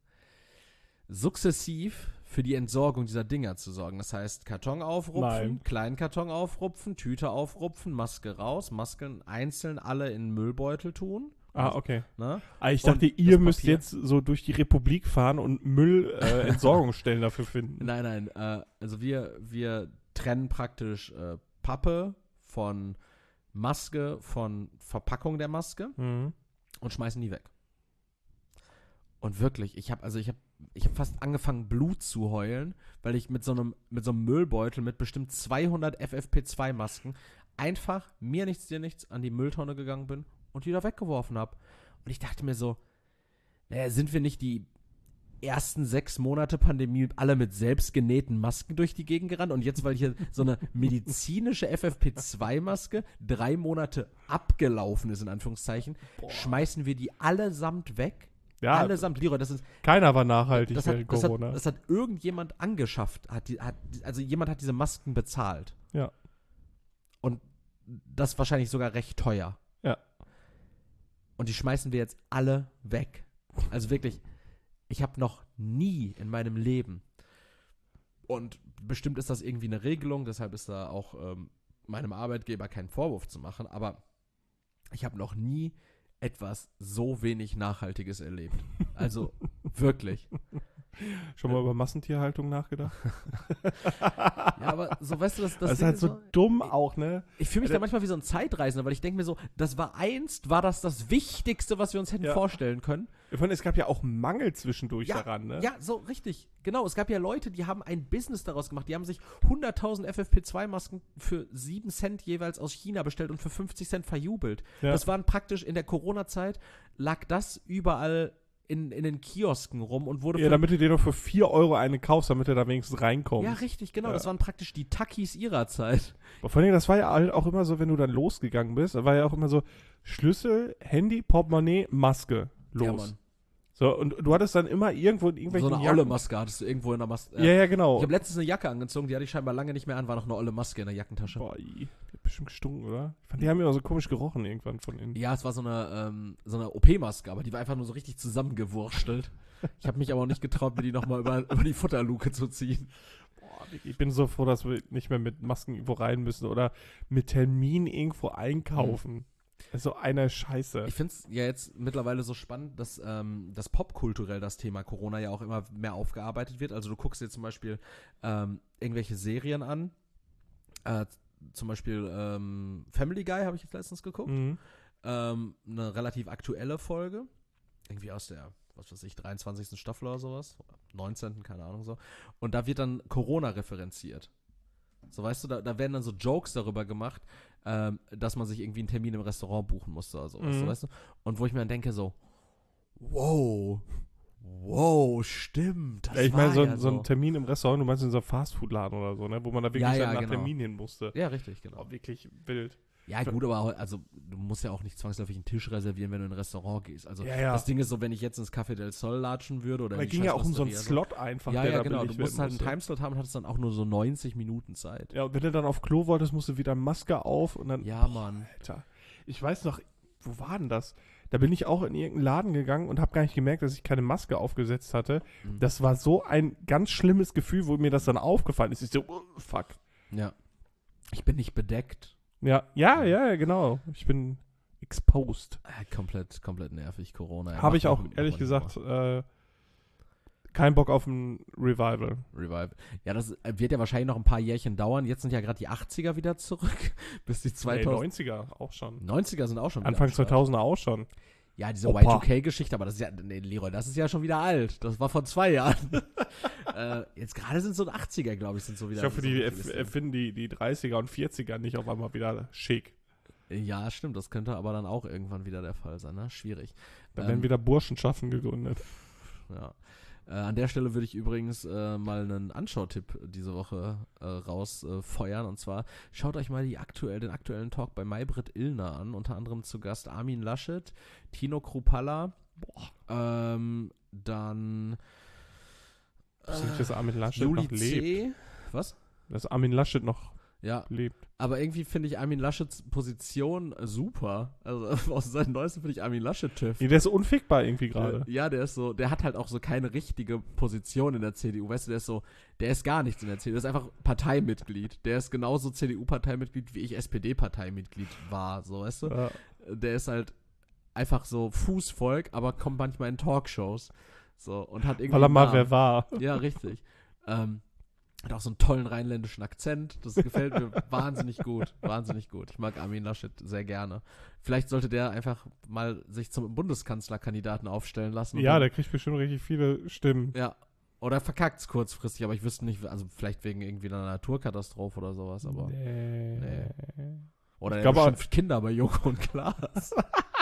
sukzessiv für die Entsorgung dieser Dinger zu sorgen. Das heißt, Karton aufrupfen, Nein. kleinen Karton aufrupfen, Tüte aufrupfen, Maske raus, Masken einzeln alle in Müllbeutel tun. Ah, okay. Ne? Ah, ich Und dachte, ihr das müsst Papier. jetzt so durch die Republik fahren und Müllentsorgungsstellen dafür finden. Nein, nein, äh, also wir, wir trennen praktisch äh, Pappe von Maske, von Verpackung der Maske Mhm. und schmeißen die weg. Und wirklich, ich habe also ich habe ich habe fast angefangen Blut zu heulen, weil ich mit so einem mit so einem Müllbeutel mit bestimmt zweihundert F F P zwei Masken einfach mir nichts dir nichts an die Mülltonne gegangen bin und die da weggeworfen habe. Und ich dachte mir so, naja, sind wir nicht die ersten sechs Monate Pandemie alle mit selbstgenähten Masken durch die Gegend gerannt und jetzt, weil hier so eine medizinische F F P zwei Maske drei Monate abgelaufen ist, in Anführungszeichen, Boah. schmeißen wir die allesamt weg? Ja, Allesamt, Leroy, das ist keiner war nachhaltig das hat, während das, Corona. hat, das hat irgendjemand angeschafft, hat die, hat, also jemand hat diese Masken bezahlt. Ja. Und das wahrscheinlich sogar recht teuer. Ja. Und die schmeißen wir jetzt alle weg. Also wirklich, ich habe noch nie in meinem Leben, und bestimmt ist das irgendwie eine Regelung, deshalb ist da auch ähm, meinem Arbeitgeber kein Vorwurf zu machen, aber ich habe noch nie etwas so wenig Nachhaltiges erlebt. Also wirklich. Schon mal über Massentierhaltung nachgedacht? Ja, aber so, weißt du, das, das, Das ist Ding halt so dumm auch, ne? Ich fühle mich Also- da manchmal wie so ein Zeitreisender, weil ich denke mir so, das war einst, war das das Wichtigste, was wir uns hätten Ja. vorstellen können. Ich fand, es gab ja auch Mangel zwischendurch Ja, daran, ne? Ja, so richtig. Genau, es gab ja Leute, die haben ein Business daraus gemacht. Die haben sich hunderttausend F F P zwei Masken für sieben Cent jeweils aus China bestellt und für fünfzig Cent verjubelt. Ja. Das waren praktisch in der Corona-Zeit, lag das überall in, in den Kiosken rum und wurde Ja, für, damit du dir noch für vier Euro eine kaufst, damit du da wenigstens reinkommst. ja, richtig, genau. Ja. Das waren praktisch die Takis ihrer Zeit. Aber vor allem, das war ja halt auch immer so, wenn du dann losgegangen bist, da war ja auch immer so Schlüssel, Handy, Portemonnaie, Maske, los. Ja, Mann. So, und du hattest dann immer irgendwo in So irgendwelchen eine Jacken- olle Maske hattest du irgendwo in der Maske. Ja, ja, genau. Ich habe letztens eine Jacke angezogen, die hatte ich scheinbar lange nicht mehr an, war noch eine olle Maske in der Jackentasche. Boah, i, die hat bestimmt gestunken, oder? Ich fand, die haben immer so komisch gerochen irgendwann von innen. Ja, es war so eine, ähm, so eine O P-Maske, aber die war einfach nur so richtig zusammengewurstelt. Ich habe mich aber auch nicht getraut, mir die nochmal über, über die Futterluke zu ziehen. Boah, ich bin so froh, dass wir nicht mehr mit Masken irgendwo rein müssen oder mit Termin irgendwo einkaufen. Das ist so eine Scheiße. Ich finde es ja jetzt mittlerweile so spannend, dass, ähm, dass popkulturell das Thema Corona ja auch immer mehr aufgearbeitet wird. Also du guckst dir zum Beispiel ähm, irgendwelche Serien an. Äh, zum Beispiel ähm, Family Guy habe ich jetzt letztens geguckt. Mhm. Ähm, eine relativ aktuelle Folge. Irgendwie aus der, was weiß ich, dreiundzwanzigsten Staffel oder sowas. neunzehnten keine Ahnung so. Und da wird dann Corona referenziert. So, weißt du, da, da werden dann so Jokes darüber gemacht, ähm, dass man sich irgendwie einen Termin im Restaurant buchen musste oder sowas, Mhm. so, weißt du? Und wo ich mir dann denke so, wow, wow, stimmt, das Ja, ich war meine, so, ja ein- so ein Termin im Restaurant, du meinst in so einem Fastfood-Laden oder so, ne? Wo man da wirklich Ja, ja, dann nach genau. Termin hin musste. Ja, richtig, genau. Oh, wirklich wild. Ja, gut, aber auch, also du musst ja auch nicht zwangsläufig einen Tisch reservieren, wenn du in ein Restaurant gehst. Also Ja, ja. das Ding ist so, wenn ich jetzt ins Café del Sol latschen würde oder Aber in es die ging ja auch um so einen Scheiß Slot einfach, Ja, der ja, da genau. Du belegt musst werden halt einen musste. Timeslot haben und hattest dann auch nur so neunzig Minuten Zeit. Ja, und wenn du dann auf Klo wolltest, musst du wieder Maske auf und dann. Ja, Mann. Alter. Ich weiß noch, wo war denn das? Da bin ich auch in irgendeinen Laden gegangen und habe gar nicht gemerkt, dass ich keine Maske aufgesetzt hatte. Mhm. Das war so ein ganz schlimmes Gefühl, wo mir das dann aufgefallen ist. Ich so, oh, fuck. Ja. Ich bin nicht bedeckt. Ja, ja, ja, ja, genau. Ich bin exposed. Äh, komplett, komplett nervig, Corona. Habe ich Macht auch, mir- macht ehrlich mir gesagt, äh, keinen Bock auf ein Revival. Revive. Ja, das äh, wird ja wahrscheinlich noch ein paar Jährchen dauern. Jetzt sind ja gerade die achtziger wieder zurück. Bis die Nee, zweitausend. neunziger auch schon. neunziger sind auch schon wieder Anfang am Start. zweitausender auch schon. Ja, diese Opa. Y zwei K-Geschichte, aber das ist ja, nee, Leroy, das ist ja schon wieder alt. Das war vor zwei Jahren. äh, jetzt gerade sind so achtziger, glaube ich, sind so wieder. Ich hoffe, so die richtiges erf- Ding. erfinden die, die dreißiger und vierziger nicht auf einmal wieder schick. Ja, stimmt, das könnte aber dann auch irgendwann wieder der Fall sein, ne? Schwierig. Da Ähm, werden wieder Burschenschaften gegründet. Ja. Äh, an der Stelle würde ich übrigens äh, mal einen Anschautipp diese Woche äh, rausfeuern. Äh, und zwar schaut euch mal die aktuell, den aktuellen Talk bei Maybrit Illner an. Unter anderem zu Gast Armin Laschet, Tino Kruppalla, ähm, dann Ich weiß nicht, dass Armin Laschet Juli noch lebt. C. Was? Dass Armin Laschet noch Ja, lebt. aber irgendwie finde ich Armin Laschets Position äh, super. Also aus seinen neuesten finde ich Armin Laschet TÜV. Nee, der ist unfickbar irgendwie gerade. Äh, Ja, der ist so, der hat halt auch so keine richtige Position in der C D U. Weißt du, der ist so, der ist gar nichts in der C D U. Der ist einfach Parteimitglied. Der ist genauso C D U-Parteimitglied, wie ich S P D-Parteimitglied war, so, weißt du? Ja. Der ist halt einfach so Fußvolk, aber kommt manchmal in Talkshows. So, und hat irgendwie. Weil er einen mal Namen. wer war. Ja, richtig. Ähm, hat auch so einen tollen rheinländischen Akzent. Das gefällt mir wahnsinnig gut. Wahnsinnig gut. Ich mag Armin Laschet sehr gerne. Vielleicht sollte der einfach mal sich zum Bundeskanzlerkandidaten aufstellen lassen. und Ja, dann- der kriegt bestimmt richtig viele Stimmen. Ja. Oder verkackt's kurzfristig, aber ich wüsste nicht, also vielleicht wegen irgendwie einer Naturkatastrophe oder sowas, aber. Nee. Nee. Oder Ich er glaube, beschimpft Kinder bei Joko und Klaas.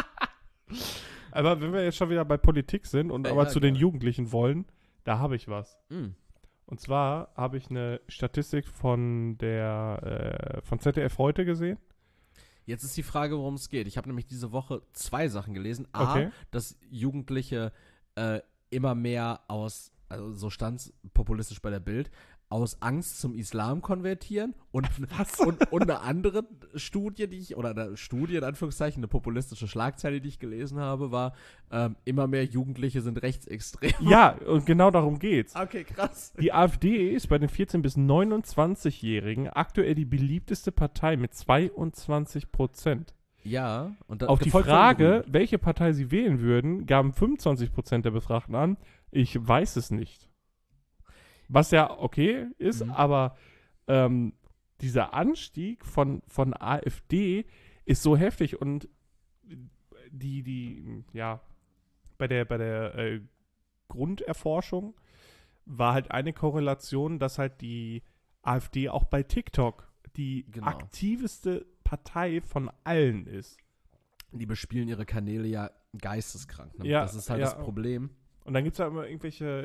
Aber wenn wir jetzt schon wieder bei Politik sind und Ja, aber ja, zu den gerne. Jugendlichen wollen, da habe ich was. Hm. Und zwar habe ich eine Statistik von der äh, von Z D F heute gesehen. Jetzt ist die Frage, worum es geht. Ich habe nämlich diese Woche zwei Sachen gelesen. A, Okay. dass Jugendliche äh, immer mehr aus, also so stand's populistisch bei der Bild, aus Angst zum Islam konvertieren und, Was? und, und eine andere Studie, die ich, oder eine Studie in Anführungszeichen, eine populistische Schlagzeile, die ich gelesen habe, war, ähm, immer mehr Jugendliche sind rechtsextrem. Ja, und genau darum geht's. Okay, krass. Die AfD ist bei den vierzehn- bis neunundzwanzig-Jährigen aktuell die beliebteste Partei mit zweiundzwanzig Prozent. Ja, und da, Auf die gefolgt von Frage, Grünen. welche Partei sie wählen würden, gaben fünfundzwanzig Prozent der Befragten an, ich weiß es nicht. Was ja okay ist, Mhm. aber ähm, dieser Anstieg von, von AfD ist so heftig und die, die, ja, bei der, bei der äh, Grunderforschung war halt eine Korrelation, dass halt die AfD auch bei TikTok die Genau. aktiveste Partei von allen ist. die bespielen ihre Kanäle ja geisteskrank. Ne? Ja, das ist halt ja. das Problem. Und dann gibt es ja immer irgendwelche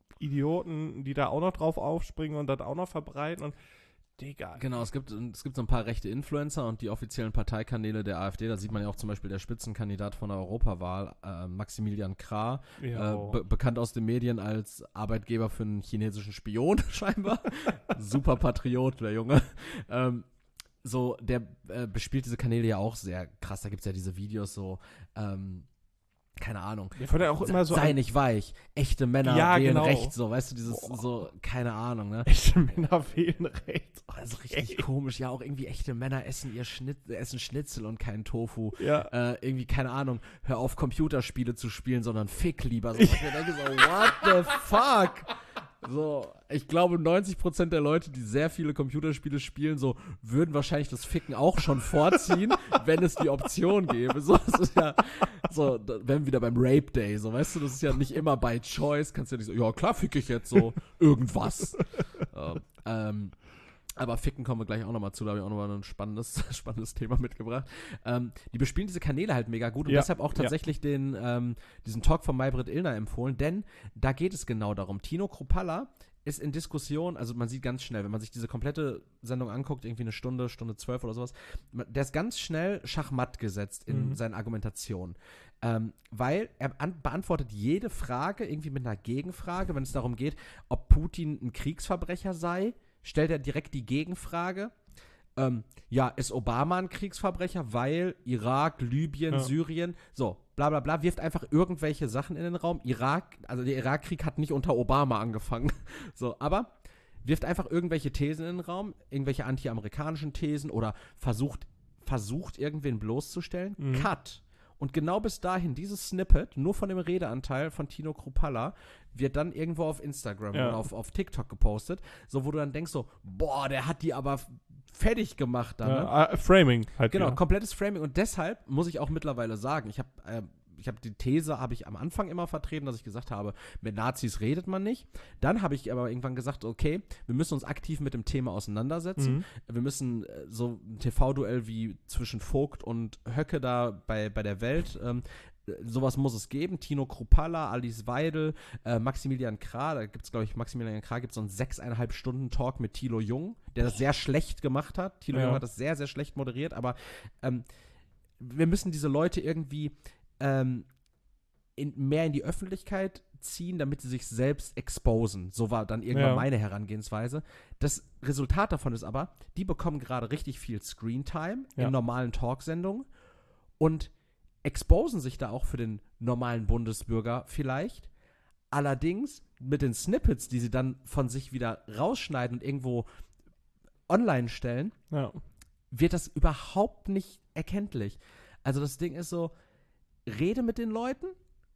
Idioten, die da auch noch drauf aufspringen und das auch noch verbreiten und Digga. Genau, es gibt, es gibt so ein paar rechte Influencer und die offiziellen Parteikanäle der AfD, da sieht man ja auch zum Beispiel der Spitzenkandidat von der Europawahl, äh, Maximilian Krah, Ja, äh, oh. be- bekannt aus den Medien als Arbeitgeber für einen chinesischen Spion, scheinbar. Super Patriot, der Junge. Ähm, so, der äh, bespielt diese Kanäle ja auch sehr krass. Da gibt es ja diese Videos so, ähm, keine Ahnung. Der wird ja auch immer so Sei ein- nicht weich. Echte Männer Ja, wählen genau. rechts, so, weißt du, dieses Boah. so, keine Ahnung, ne? Echte Männer wählen rechts. Also richtig komisch. Ja, auch irgendwie echte Männer essen ihr Schnitt, essen Schnitzel und keinen Tofu. Ja. Äh, irgendwie, keine Ahnung, hör auf, Computerspiele zu spielen, sondern fick lieber. So, ich mir denke so, what the fuck? So, ich glaube, neunzig Prozent der Leute, die sehr viele Computerspiele spielen, so, würden wahrscheinlich das Ficken auch schon vorziehen, wenn es die Option gäbe. So, das ist ja, so, da wären wir wieder beim Rape Day, so, weißt du, das ist ja nicht immer by choice, kannst ja nicht so, ja, klar fick ich jetzt so irgendwas. ähm, ähm, aber Ficken kommen wir gleich auch nochmal zu, da habe ich auch nochmal ein spannendes, spannendes Thema mitgebracht. Ähm, die bespielen diese Kanäle halt mega gut und Ja, deshalb auch tatsächlich ja. den, ähm, diesen Talk von Maybrit Illner empfohlen, denn da geht es genau darum. Tino Kruppalla ist in Diskussion, also man sieht ganz schnell, wenn man sich diese komplette Sendung anguckt, irgendwie eine Stunde, Stunde zwölf oder sowas, der ist ganz schnell schachmatt gesetzt in Mhm. seinen Argumentationen. Ähm, weil er an, beantwortet jede Frage irgendwie mit einer Gegenfrage, wenn es darum geht, ob Putin ein Kriegsverbrecher sei, stellt er direkt die Gegenfrage, ähm, ja, ist Obama ein Kriegsverbrecher, weil Irak, Libyen, Ja. Syrien, so, bla bla bla, wirft einfach irgendwelche Sachen in den Raum. Irak, also der Irakkrieg hat nicht unter Obama angefangen, so, aber wirft einfach irgendwelche Thesen in den Raum, irgendwelche anti-amerikanischen Thesen oder versucht, versucht irgendwen bloßzustellen. Mhm. Cut. Und genau bis dahin, dieses Snippet, nur von dem Redeanteil von Tino Kruppalla, wird dann irgendwo auf Instagram Ja. oder auf, auf TikTok gepostet, so wo du dann denkst so, boah, der hat die aber f- fertig gemacht dann, ne? Ja, äh, Framing halt. Genau, wieder. komplettes Framing. Und deshalb muss ich auch mittlerweile sagen, ich habe äh, ich habe die These, habe ich am Anfang immer vertreten, dass ich gesagt habe, mit Nazis redet man nicht. Dann habe ich aber irgendwann gesagt, okay, wir müssen uns aktiv mit dem Thema auseinandersetzen. Mhm. Wir müssen äh, so ein T V-Duell wie zwischen Vogt und Höcke da bei, bei der Welt, ähm, äh, sowas muss es geben. Tino Kruppalla, Alice Weidel, äh, Maximilian Krah, da gibt es, glaube ich, Maximilian Krah gibt so einen sechseinhalb Stunden Talk mit Thilo Jung, der das sehr schlecht gemacht hat. Thilo Ja. Jung hat das sehr, sehr schlecht moderiert, aber ähm, wir müssen diese Leute irgendwie ähm, in, mehr in die Öffentlichkeit ziehen, damit sie sich selbst exposen. So war dann irgendwann Ja. meine Herangehensweise. Das Resultat davon ist aber, die bekommen gerade richtig viel Screentime Ja. in normalen Talksendungen und exposen sich da auch für den normalen Bundesbürger vielleicht. Allerdings mit den Snippets, die sie dann von sich wieder rausschneiden und irgendwo online stellen, Ja. wird das überhaupt nicht erkenntlich. Also das Ding ist so, rede mit den Leuten,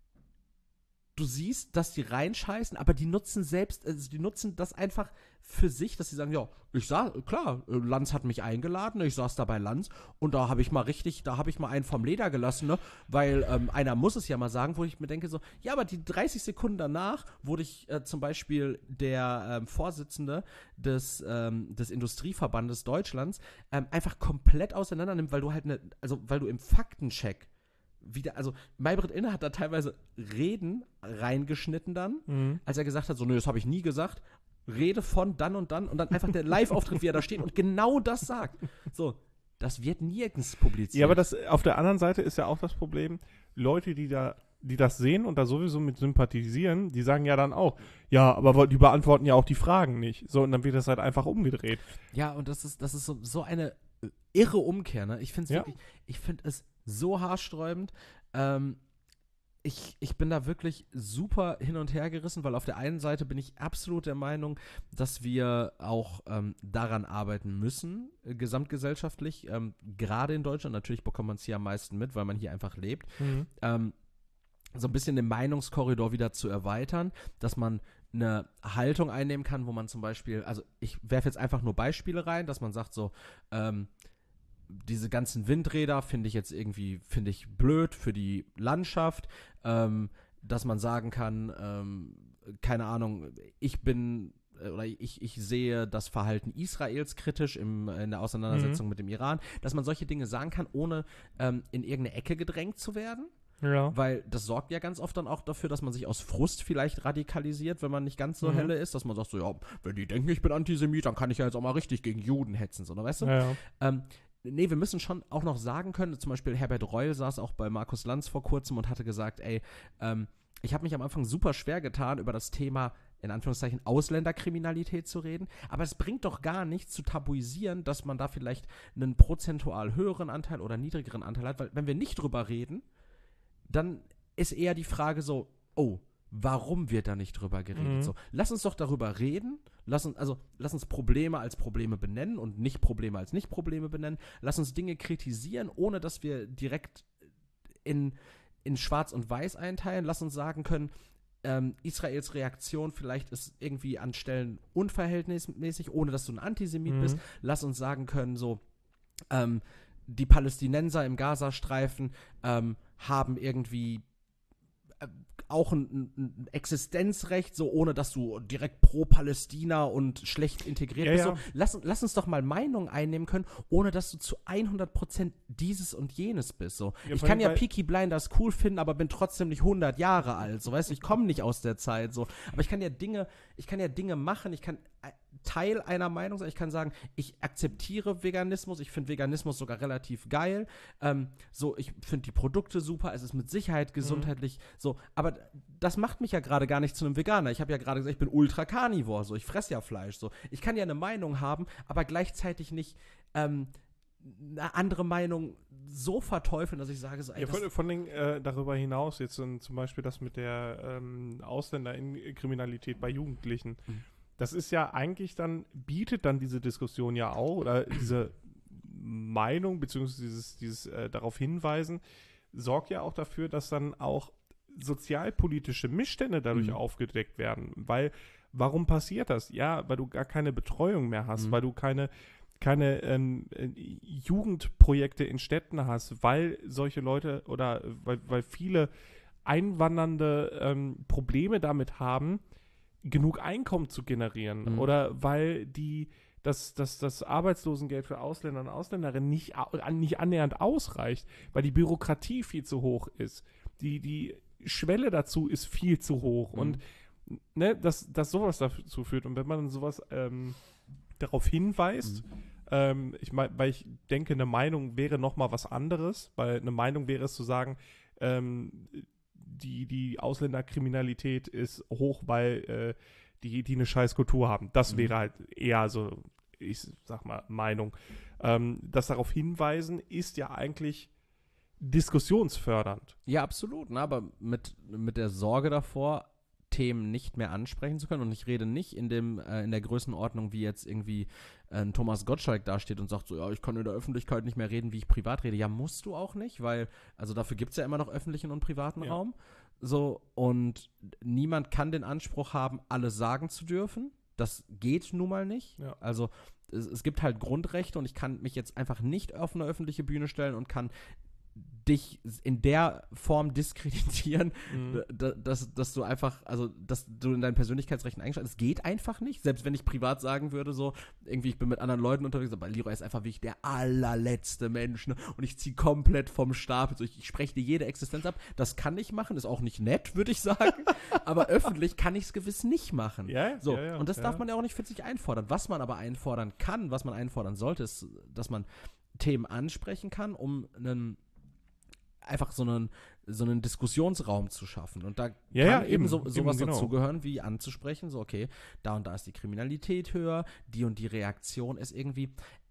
du siehst, dass die reinscheißen, aber die nutzen selbst, also die nutzen das einfach für sich, dass sie sagen, ja, ich sah, klar, Lanz hat mich eingeladen, ich saß da bei Lanz und da habe ich mal richtig, da habe ich mal einen vom Leder gelassen, ne, weil ähm, einer muss es ja mal sagen, wo ich mir denke so, ja, aber die dreißig Sekunden danach wurde ich äh, zum Beispiel der ähm, Vorsitzende des, ähm, des Industrieverbandes Deutschlands ähm, einfach komplett auseinander nimmt, weil du halt eine, also weil du im Faktencheck wieder, also Maybrit Illner hat da teilweise Reden reingeschnitten dann, Mhm. als er gesagt hat, so, nö, das habe ich nie gesagt, Rede von dann und dann und dann einfach der Live-Auftritt, wie er da steht und genau das sagt. So, das wird nirgends publiziert. Ja, aber das auf der anderen Seite ist ja auch das Problem, Leute, die da, die das sehen und da sowieso mit sympathisieren, die sagen ja dann auch, ja, aber die beantworten ja auch die Fragen nicht. So, und dann wird das halt einfach umgedreht. Ja, und das ist, das ist so, so eine irre Umkehr, ne? Ich finde es Ja. wirklich, ich finde es so haarsträubend. Ähm, ich, ich bin da wirklich super hin und her gerissen, weil auf der einen Seite bin ich absolut der Meinung, dass wir auch ähm, daran arbeiten müssen, äh, gesamtgesellschaftlich, ähm, gerade in Deutschland. Natürlich bekommt man es hier am meisten mit, weil man hier einfach lebt. Mhm. Ähm, so ein bisschen den Meinungskorridor wieder zu erweitern, dass man eine Haltung einnehmen kann, wo man zum Beispiel, also ich werfe jetzt einfach nur Beispiele rein, dass man sagt so, ähm, diese ganzen Windräder finde ich jetzt irgendwie, finde ich blöd für die Landschaft, ähm, dass man sagen kann, ähm, keine Ahnung, ich bin oder ich, ich sehe das Verhalten Israels kritisch im, in der Auseinandersetzung Mhm. mit dem Iran, dass man solche Dinge sagen kann, ohne ähm, in irgendeine Ecke gedrängt zu werden. Ja. Weil das sorgt ja ganz oft dann auch dafür, dass man sich aus Frust vielleicht radikalisiert, wenn man nicht ganz so Mhm. helle ist, dass man sagt so, ja, wenn die denken, ich bin Antisemit, dann kann ich ja jetzt auch mal richtig gegen Juden hetzen, so, ne, weißt du? Ja, ja. Ähm, nee, wir müssen schon auch noch sagen können, zum Beispiel Herbert Reul saß auch bei Markus Lanz vor kurzem und hatte gesagt, ey, ähm, ich habe mich am Anfang super schwer getan, über das Thema, in Anführungszeichen, Ausländerkriminalität zu reden, aber es bringt doch gar nichts zu tabuisieren, dass man da vielleicht einen prozentual höheren Anteil oder niedrigeren Anteil hat, weil wenn wir nicht drüber reden, dann ist eher die Frage so, oh, warum wird da nicht drüber geredet? Mhm. So, lass uns doch darüber reden, lass uns, also lass uns Probleme als Probleme benennen und nicht Probleme als Nicht-Probleme benennen, lass uns Dinge kritisieren, ohne dass wir direkt in, in Schwarz und Weiß einteilen, lass uns sagen können, ähm, Israels Reaktion vielleicht ist irgendwie an Stellen unverhältnismäßig, ohne dass du ein Antisemit Mhm. bist, lass uns sagen können, so, ähm, die Palästinenser im Gazastreifen ähm, haben irgendwie äh, auch ein, ein Existenzrecht, so ohne dass du direkt pro Palästina und schlecht integriert Ja, bist. ja. So, lass, lass uns doch mal Meinung einnehmen können, ohne dass du zu hundert Prozent dieses und jenes bist. So. Ja, Ich vor kann allem, ja weil- Peaky Blinders cool finden, aber bin trotzdem nicht hundert Jahre alt. So, weißt du, ich komme nicht aus der Zeit. So. Aber ich kann ja Dinge, ich kann ja Dinge machen, ich kann äh, Teil einer Meinung sein. Ich kann sagen, ich akzeptiere Veganismus, ich finde Veganismus sogar relativ geil. Ähm, so, ich finde die Produkte super, es ist mit Sicherheit gesundheitlich so, aber das macht mich ja gerade gar nicht zu einem Veganer. Ich habe ja gerade gesagt, ich bin ultra carnivore, so, ich fresse ja Fleisch, so. Ich kann ja eine Meinung haben, aber gleichzeitig nicht ähm, eine andere Meinung so verteufeln, dass ich sage, so, ey, Ja, das, von, von den, äh, darüber hinaus, jetzt ähm, zum Beispiel das mit der ähm, Ausländerinnenkriminalität bei Jugendlichen. Mhm. Das ist ja eigentlich dann, bietet dann diese Diskussion ja auch, oder diese Meinung, beziehungsweise dieses, dieses äh, darauf hinweisen, sorgt ja auch dafür, dass dann auch sozialpolitische Missstände dadurch Mhm. aufgedeckt werden. Weil, warum passiert das? Ja, weil du gar keine Betreuung mehr hast, Mhm. weil du keine keine ähm, äh, Jugendprojekte in Städten hast, weil solche Leute oder äh, weil, weil viele Einwandernde ähm, Probleme damit haben, genug Einkommen zu generieren. Mhm. Oder weil die das, das, das Arbeitslosengeld für Ausländer und Ausländerinnen nicht, au- an- nicht annähernd ausreicht, weil die Bürokratie viel zu hoch ist. Die, die Schwelle dazu ist viel zu hoch. Mhm. Und ne, dass, dass sowas dazu führt. Und wenn man sowas ähm, darauf hinweist, Mhm. ähm, ich meine, weil ich denke, eine Meinung wäre nochmal was anderes, weil eine Meinung wäre es zu sagen, ähm, die, die Ausländerkriminalität ist hoch, weil äh, die, die eine scheiß Kultur haben. Das Mhm. wäre halt eher so, ich sag mal, Meinung. Ähm, das darauf hinweisen ist ja eigentlich diskussionsfördernd. Ja, absolut, ne? Aber mit, mit der Sorge davor, Themen nicht mehr ansprechen zu können. Und ich rede nicht in dem äh, in der Größenordnung, wie jetzt irgendwie äh, ein Thomas Gottschalk dasteht und sagt so, ja, ich kann in der Öffentlichkeit nicht mehr reden, wie ich privat rede. Ja, musst du auch nicht, weil, also dafür gibt es ja immer noch öffentlichen und privaten Ja. Raum. So, und niemand kann den Anspruch haben, alles sagen zu dürfen. Das geht nun mal nicht. Ja. Also es, es gibt halt Grundrechte und ich kann mich jetzt einfach nicht auf eine öffentliche Bühne stellen und kann dich in der Form diskreditieren, Mhm. da- dass, dass du einfach, also dass du in deinen Persönlichkeitsrechten eingeschränkt, es geht einfach nicht, selbst wenn ich privat sagen würde, so, irgendwie ich bin mit anderen Leuten unterwegs, aber Leroy ist einfach wirklich der allerletzte Mensch, ne? Und ich ziehe komplett vom Stapel, so, ich, ich spreche dir jede Existenz ab, das kann ich machen, ist auch nicht nett, würde ich sagen, aber öffentlich kann ich es gewiss nicht machen. Ja, So, ja, ja, und das ja. darf man ja auch nicht für sich einfordern. Was man aber einfordern kann, was man einfordern sollte, ist, dass man Themen ansprechen kann, um einen einfach so einen, so einen Diskussionsraum zu schaffen. Und da Ja, kann ja, eben, eben, so, eben, sowas genau. dazugehören, wie anzusprechen, so okay, da und da ist die Kriminalität höher, die und die Reaktion ist irgendwie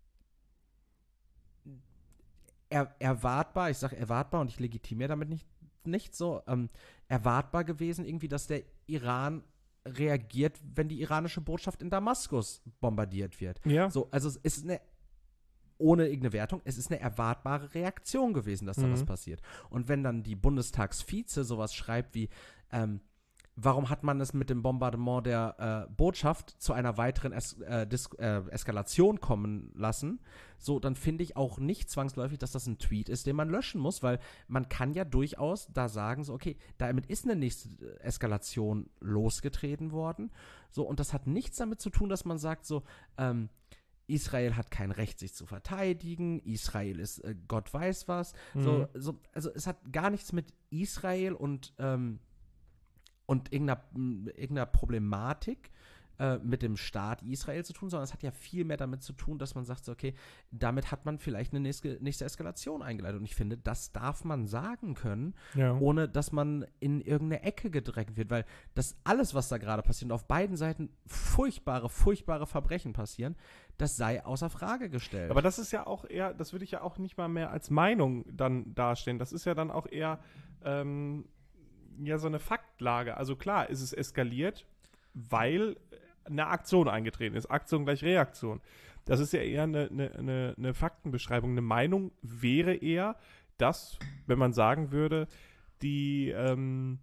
er, erwartbar, ich sage erwartbar und ich legitimiere damit nicht, nicht so, ähm, erwartbar gewesen, irgendwie, dass der Iran reagiert, wenn die iranische Botschaft in Damaskus bombardiert wird. Ja. So, also es ist eine, ohne irgendeine Wertung, es ist eine erwartbare Reaktion gewesen, dass da Mhm. was passiert. Und wenn dann die Bundestagsvize sowas schreibt wie, ähm, warum hat man es mit dem Bombardement der äh, Botschaft zu einer weiteren es äh, Dis äh, Eskalation kommen lassen? So, dann finde ich auch nicht zwangsläufig, dass das ein Tweet ist, den man löschen muss, weil man kann ja durchaus da sagen, so, okay, damit ist eine nächste Eskalation losgetreten worden. So, und das hat nichts damit zu tun, dass man sagt, so, ähm, Israel hat kein Recht, sich zu verteidigen, Israel ist äh, Gott weiß was. Mhm. So, so, also es hat gar nichts mit Israel und, ähm, und irgendeiner, irgendeiner Problematik äh, mit dem Staat Israel zu tun, sondern es hat ja viel mehr damit zu tun, dass man sagt, so, okay, damit hat man vielleicht eine nächste, nächste Eskalation eingeleitet. Und ich finde, das darf man sagen können, ja. ohne dass man in irgendeine Ecke gedrängt wird, weil das alles, was da gerade passiert und auf beiden Seiten furchtbare, furchtbare Verbrechen passieren, das sei außer Frage gestellt. Aber das ist ja auch eher, das würde ich ja auch nicht mal mehr als Meinung dann darstellen. Das ist ja dann auch eher ähm, ja so eine Faktlage. Also klar, ist es eskaliert, weil eine Aktion eingetreten ist. Aktion gleich Reaktion. Das ist ja eher eine, eine, eine, eine Faktenbeschreibung. Eine Meinung wäre eher, dass, wenn man sagen würde, die ähm,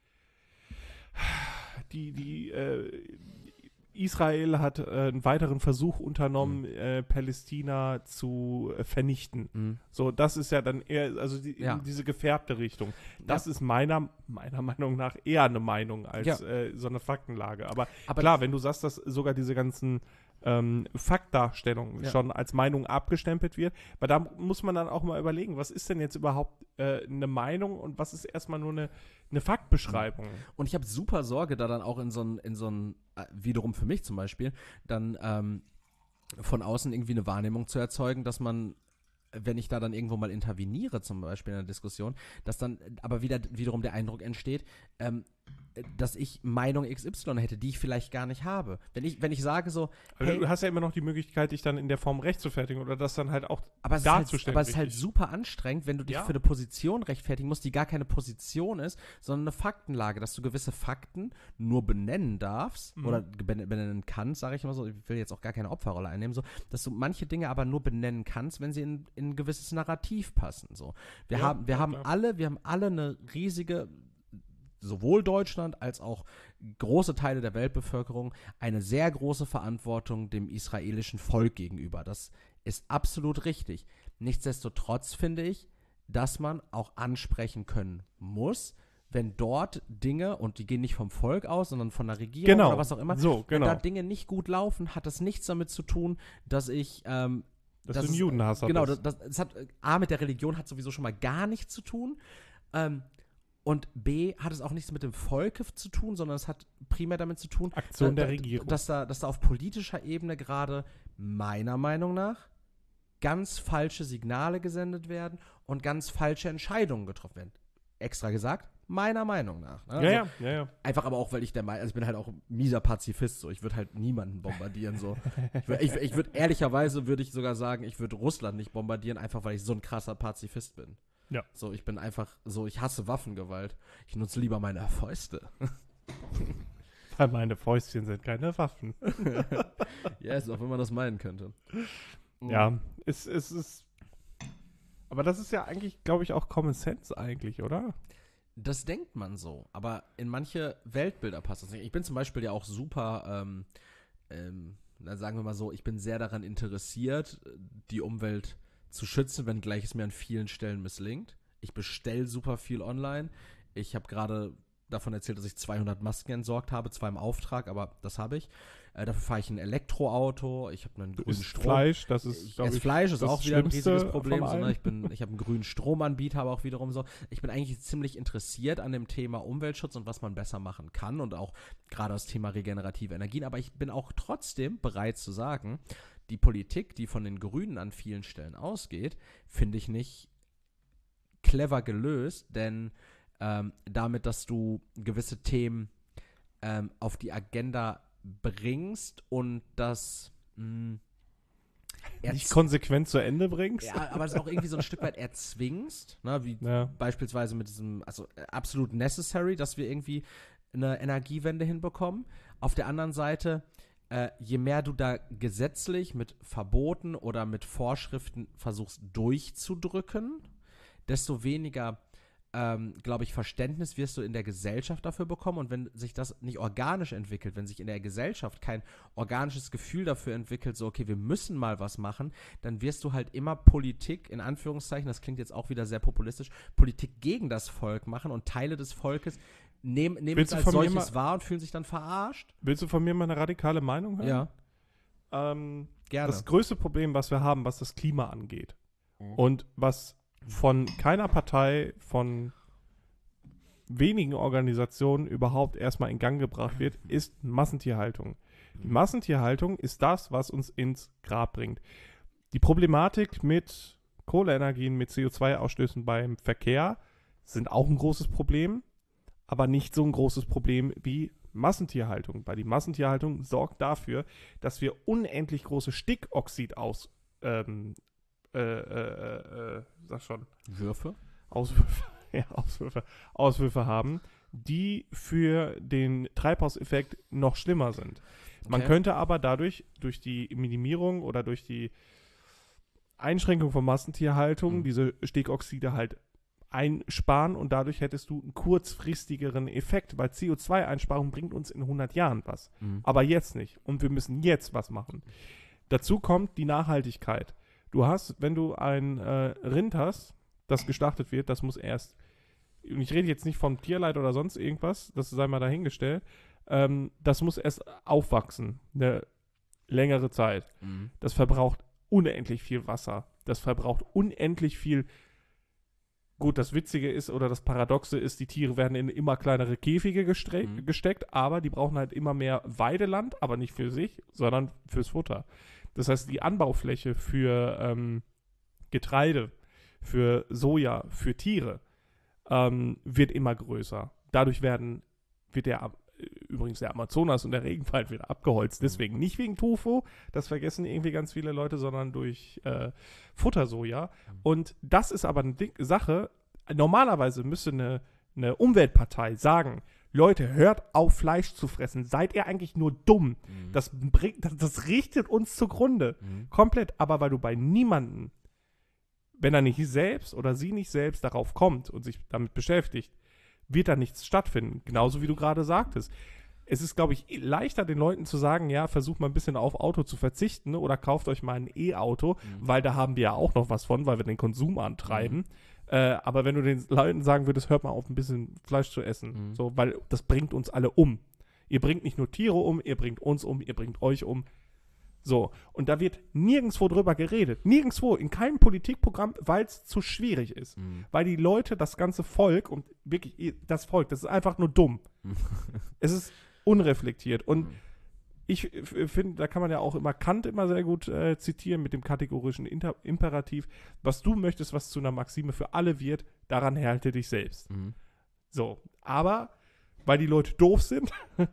die, die äh, Israel hat äh, einen weiteren Versuch unternommen, mhm. äh, Palästina zu äh, vernichten. Mhm. So, das ist ja dann eher, also die, ja. diese gefärbte Richtung. Das ja. ist meiner, meiner Meinung nach eher eine Meinung als ja. äh, so eine Faktenlage. Aber, Aber klar, wenn du sagst, dass sogar diese ganzen ähm, Faktdarstellungen ja. schon als Meinung abgestempelt wird, weil da muss man dann auch mal überlegen, was ist denn jetzt überhaupt äh, eine Meinung und was ist erstmal nur eine, eine Faktbeschreibung. Und ich habe super Sorge, da dann auch in so ein, in so ein äh, wiederum für mich zum Beispiel, dann ähm, von außen irgendwie eine Wahrnehmung zu erzeugen, dass man, wenn ich da dann irgendwo mal interveniere, zum Beispiel in einer Diskussion, dass dann aber wieder wiederum der Eindruck entsteht, ähm, dass ich Meinung X Y hätte, die ich vielleicht gar nicht habe. Wenn ich, wenn ich sage so, also hey, du hast ja immer noch die Möglichkeit, dich dann in der Form rechtfertigen oder das dann halt auch aber darzustellen. Halt, aber es ist halt super anstrengend, wenn du dich ja. für eine Position rechtfertigen musst, die gar keine Position ist, sondern eine Faktenlage, dass du gewisse Fakten nur benennen darfst mhm. oder benennen kannst, sage ich immer so, ich will jetzt auch gar keine Opferrolle einnehmen, so, dass du manche Dinge aber nur benennen kannst, wenn sie in, in ein gewisses Narrativ passen. So. Wir ja, haben, wir ja, haben klar. alle, wir haben alle eine riesige, sowohl Deutschland als auch große Teile der Weltbevölkerung, eine sehr große Verantwortung dem israelischen Volk gegenüber. Das ist absolut richtig. Nichtsdestotrotz finde ich, dass man auch ansprechen können muss, wenn dort Dinge, und die gehen nicht vom Volk aus, sondern von der Regierung genau. oder was auch immer, so, genau. wenn da Dinge nicht gut laufen, hat das nichts damit zu tun, dass ich ähm, dass das du einen Judenhass hast. Genau, das, das, das hat A, mit der Religion hat sowieso schon mal gar nichts zu tun. Ähm, Und B, hat es auch nichts mit dem Volk zu tun, sondern es hat primär damit zu tun, Aktion äh, der Regierung. Dass da, dass da auf politischer Ebene gerade meiner Meinung nach ganz falsche Signale gesendet werden und ganz falsche Entscheidungen getroffen werden. Extra gesagt, meiner Meinung nach. Ne? Ja, also, ja, ja, ja. Einfach aber auch, weil ich der Meinung, also ich bin halt auch ein mieser Pazifist, so. Ich würde halt niemanden bombardieren, so. Ich würde ich, ich würd, ehrlicherweise würde ich sogar sagen, ich würde Russland nicht bombardieren, einfach weil ich so ein krasser Pazifist bin. Ja. So, ich bin einfach so, ich hasse Waffengewalt. Ich nutze lieber meine Fäuste. Weil meine Fäustchen sind keine Waffen. Ja, ist auch, wenn man das meinen könnte. Ja, es, es ist. Aber das ist ja eigentlich, glaube ich, auch Common Sense eigentlich, oder? Das denkt man so, aber in manche Weltbilder passt das nicht. Ich bin zum Beispiel ja auch super, ähm, ähm, dann sagen wir mal so, ich bin sehr daran interessiert, die Umwelt zu schützen, wenngleich es mir an vielen Stellen misslingt. Ich bestelle super viel online. Ich habe gerade davon erzählt, dass ich zweihundert Masken entsorgt habe, zwar im Auftrag, aber das habe ich. Äh, dafür fahre ich ein Elektroauto. Ich habe einen grünen Strom. Fleisch, das ist, glaube ich, Fleisch ist auch wieder ein riesiges Problem. So, ne? Ich bin, ich habe einen grünen Stromanbieter, aber auch wiederum so. Ich bin eigentlich ziemlich interessiert an dem Thema Umweltschutz und was man besser machen kann und auch gerade das Thema regenerative Energien. Aber ich bin auch trotzdem bereit zu sagen, die Politik, die von den Grünen an vielen Stellen ausgeht, finde ich nicht clever gelöst, denn ähm, damit, dass du gewisse Themen ähm, auf die Agenda bringst und das mh, nicht konsequent zu Ende bringst. Ja, aber es auch irgendwie so ein Stück weit erzwingst, ne, wie ja. beispielsweise mit diesem, also absolut necessary, dass wir irgendwie eine Energiewende hinbekommen. Auf der anderen Seite, äh, je mehr du da gesetzlich mit Verboten oder mit Vorschriften versuchst durchzudrücken, desto weniger ähm, glaube ich, Verständnis wirst du in der Gesellschaft dafür bekommen. Und wenn sich das nicht organisch entwickelt, wenn sich in der Gesellschaft kein organisches Gefühl dafür entwickelt, so, okay, wir müssen mal was machen, dann wirst du halt immer Politik, in Anführungszeichen, das klingt jetzt auch wieder sehr populistisch, Politik gegen das Volk machen und Teile des Volkes nehmen, nehmen es als solches wahr und fühlen sich dann verarscht. Willst du von mir mal eine radikale Meinung hören? Ja. Ähm, Gerne. Das größte Problem, was wir haben, was das Klima angeht Mhm. und was von keiner Partei, von wenigen Organisationen überhaupt erstmal in Gang gebracht wird, ist Massentierhaltung. Die Massentierhaltung ist das, was uns ins Grab bringt. Die Problematik mit Kohleenergien, mit C O zwei Ausstößen beim Verkehr sind auch ein großes Problem, aber nicht so ein großes Problem wie Massentierhaltung. Weil die Massentierhaltung sorgt dafür, dass wir unendlich große Stickoxid aus ähm, Äh, äh, äh, sag schon. Würfe? Auswürfe, ja, Auswürfe, Auswürfe haben, die für den Treibhauseffekt noch schlimmer sind. Man Okay. könnte aber dadurch, durch die Minimierung oder durch die Einschränkung von Massentierhaltung, Mhm. diese Stickoxide halt einsparen und dadurch hättest du einen kurzfristigeren Effekt, weil C O zwei Einsparung bringt uns in hundert Jahren was. Mhm. Aber jetzt nicht. Und wir müssen jetzt was machen. Dazu kommt die Nachhaltigkeit. Du hast, wenn du ein äh, Rind hast, das geschlachtet wird, das muss erst, und ich rede jetzt nicht vom Tierleid oder sonst irgendwas, das sei mal dahingestellt, ähm, das muss erst aufwachsen, eine längere Zeit. Mhm. Das verbraucht unendlich viel Wasser. Das verbraucht unendlich viel. Gut, das Witzige ist oder das Paradoxe ist, die Tiere werden in immer kleinere Käfige gestre- Mhm. gesteckt, aber die brauchen halt immer mehr Weideland, aber nicht für sich, sondern fürs Futter. Das heißt, die Anbaufläche für ähm, Getreide, für Soja, für Tiere ähm, wird immer größer. Dadurch werden, wird der, übrigens der Amazonas und der Regenwald wieder abgeholzt. Deswegen nicht wegen Tofu, das vergessen irgendwie ganz viele Leute, sondern durch äh, Futtersoja. Und das ist aber eine Ding- Sache, normalerweise müsste eine, eine Umweltpartei sagen, Leute, hört auf, Fleisch zu fressen. Seid ihr eigentlich nur dumm? Mhm. Das bringt, das, das richtet uns zugrunde. Mhm. Komplett. Aber weil du bei niemanden, wenn er nicht selbst oder sie nicht selbst darauf kommt und sich damit beschäftigt, wird da nichts stattfinden. Genauso wie du gerade sagtest. Es ist, glaube ich, leichter den Leuten zu sagen, ja, versucht mal ein bisschen auf Auto zu verzichten oder kauft euch mal ein E-Auto, Mhm. weil da haben wir ja auch noch was von, weil wir den Konsum antreiben. Äh, aber wenn du den Leuten sagen würdest, hört mal auf, ein bisschen Fleisch zu essen, Mhm. so, weil das bringt uns alle um. Ihr bringt nicht nur Tiere um, ihr bringt uns um, ihr bringt euch um. So, und da wird nirgendwo drüber geredet. Nirgendwo, in keinem Politikprogramm, weil es zu schwierig ist. Mhm. Weil die Leute, das ganze Volk und wirklich das Volk, das ist einfach nur dumm. Es ist unreflektiert. Und ich f- finde, da kann man ja auch immer Kant immer sehr gut äh, zitieren mit dem kategorischen Inter- Imperativ. Was du möchtest, was zu einer Maxime für alle wird, daran halte dich selbst. Mhm. So, aber weil die Leute doof sind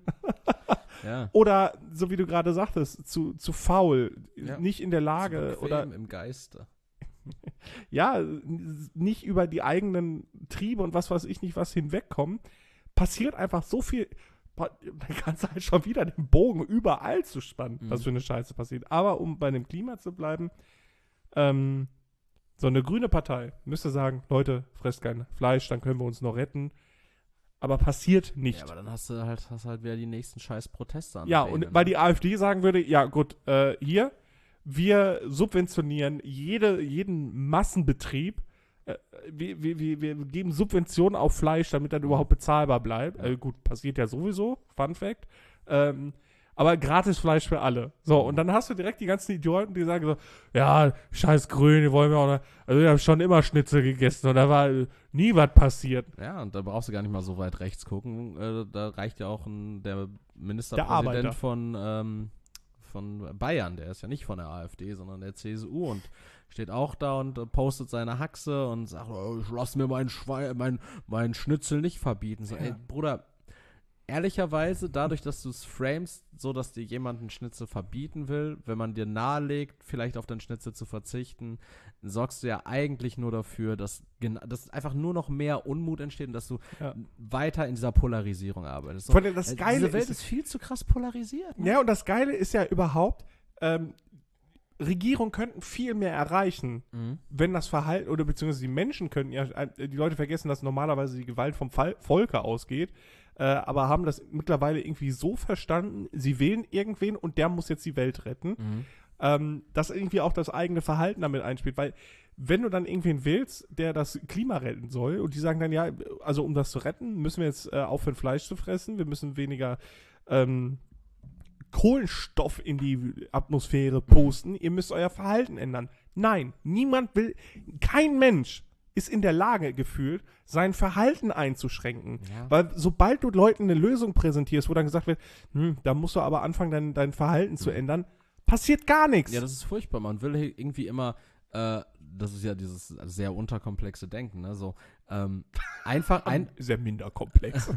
Ja. oder, so wie du gerade sagtest, zu, zu faul, Ja. nicht in der Lage Zu bequem oder im Geiste. ja, n- nicht über die eigenen Triebe und was weiß ich nicht was hinwegkommen, passiert einfach so viel. Boah, dann kannst du halt schon wieder den Bogen überall zu spannen, Mhm. was für eine Scheiße passiert. Aber um bei dem Klima zu bleiben, ähm, so eine grüne Partei müsste sagen, Leute, fresst kein Fleisch, dann können wir uns noch retten. Aber passiert nicht. Ja, aber dann hast du halt, hast halt wieder die nächsten scheiß Proteste an Ja, der und Bene, weil ne? die AfD sagen würde, ja gut, äh, hier, wir subventionieren jede, jeden Massenbetrieb, äh, wir, wir, wir, wir geben Subventionen auf Fleisch, damit das überhaupt bezahlbar bleibt. Ja. Äh, gut, passiert ja sowieso, Fun Fact. Ähm, aber gratis Fleisch für alle. So, und dann hast du direkt die ganzen Idioten, die sagen so, ja, scheiß Grün, die wollen wir auch noch, also wir haben schon immer Schnitzel gegessen und da war äh, nie was passiert. Ja, und da brauchst du gar nicht mal so weit rechts gucken. Äh, da reicht ja auch ein, der Der Ministerpräsident Arbeiter. von, ähm, von Bayern, der ist ja nicht von der AfD, sondern der C S U und steht auch da und äh, postet seine Haxe und sagt, oh, ich lass mir meinen Schwein, mein, mein Schnitzel nicht verbieten. So, Ja. ey, Bruder, ehrlicherweise, dadurch, dass du es framest, so dass dir jemand einen Schnitzel verbieten will, wenn man dir nahelegt, vielleicht auf den Schnitzel zu verzichten, sorgst du ja eigentlich nur dafür, dass, gena- dass einfach nur noch mehr Unmut entsteht und dass du Ja. weiter in dieser Polarisierung arbeitest. So, Vor allem das äh, Geile diese Welt ist, ist, viel zu krass polarisiert. Ne? ja, und das Geile ist ja überhaupt, ähm, Regierungen könnten viel mehr erreichen, Mhm. wenn das Verhalten, oder beziehungsweise die Menschen könnten ja, äh, die Leute vergessen, dass normalerweise die Gewalt vom Fall, Volke ausgeht, äh, aber haben das mittlerweile irgendwie so verstanden, sie wählen irgendwen und der muss jetzt die Welt retten, Mhm. ähm, dass irgendwie auch das eigene Verhalten damit einspielt, weil wenn du dann irgendwen wählst, der das Klima retten soll und die sagen dann, ja, also um das zu retten, müssen wir jetzt äh, aufhören, Fleisch zu fressen, wir müssen weniger ähm, Kohlenstoff in die Atmosphäre posten, ihr müsst euer Verhalten ändern. Nein, niemand will, kein Mensch ist in der Lage gefühlt, sein Verhalten einzuschränken. Ja. Weil sobald du Leuten eine Lösung präsentierst, wo dann gesagt wird, hm, da musst du aber anfangen, dein, dein Verhalten zu ändern, passiert gar nichts. Ja, das ist furchtbar. Man will hier irgendwie immer, äh, das ist ja dieses sehr unterkomplexe Denken, ne? So, ähm, einfach ein, Sehr minder komplex.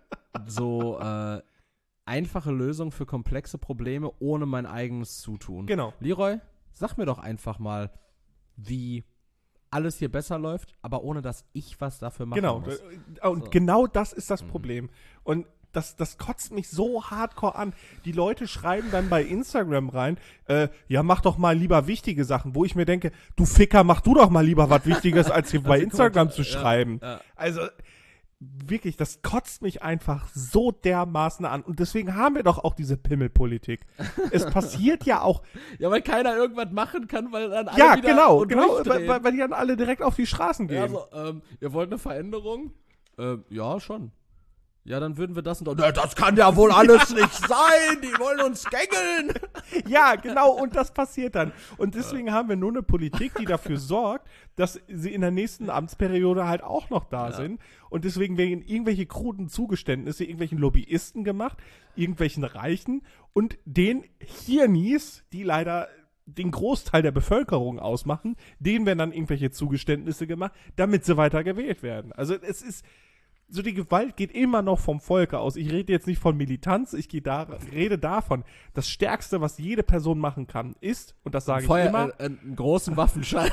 so, äh, einfache Lösung für komplexe Probleme ohne mein eigenes Zutun. Genau. Leroy, sag mir doch einfach mal, wie alles hier besser läuft, aber ohne dass ich was dafür machen Genau. muss. Und So. genau das ist das Mhm. Problem. Und das, das kotzt mich so hardcore an. Die Leute schreiben dann bei Instagram rein, äh, ja, mach doch mal lieber wichtige Sachen, wo ich mir denke, du Ficker, mach du doch mal lieber was Wichtiges, als hier bei Also, Instagram guck zu mal, ja, schreiben. ja. Also, wirklich, das kotzt mich einfach so dermaßen an. Und deswegen haben wir doch auch diese Pimmelpolitik. Es passiert ja auch, Ja, weil keiner irgendwas machen kann, weil dann alle ja, wieder genau, und genau, durchdrehen. weil, weil die dann alle direkt auf die Straßen gehen. Ja, also, ähm, ihr wollt eine Veränderung? Ähm, ja, schon. Ja, dann würden wir das und das. Das kann ja wohl alles nicht sein. Die wollen uns gängeln. Ja, genau, und das passiert dann. Und deswegen haben wir nur eine Politik, die dafür sorgt, dass sie in der nächsten Amtsperiode halt auch noch da Ja. sind. Und deswegen werden irgendwelche kruden Zugeständnisse irgendwelchen Lobbyisten gemacht, irgendwelchen Reichen und den Hirnis, die leider den Großteil der Bevölkerung ausmachen, denen werden dann irgendwelche Zugeständnisse gemacht, damit sie weiter gewählt werden. Also es ist so, die Gewalt geht immer noch vom Volke aus. Ich rede jetzt nicht von Militanz, ich gehe da, rede davon. Das Stärkste, was jede Person machen kann, ist, und das sage ich Feuer, immer, äh, einen großen Waffenschein.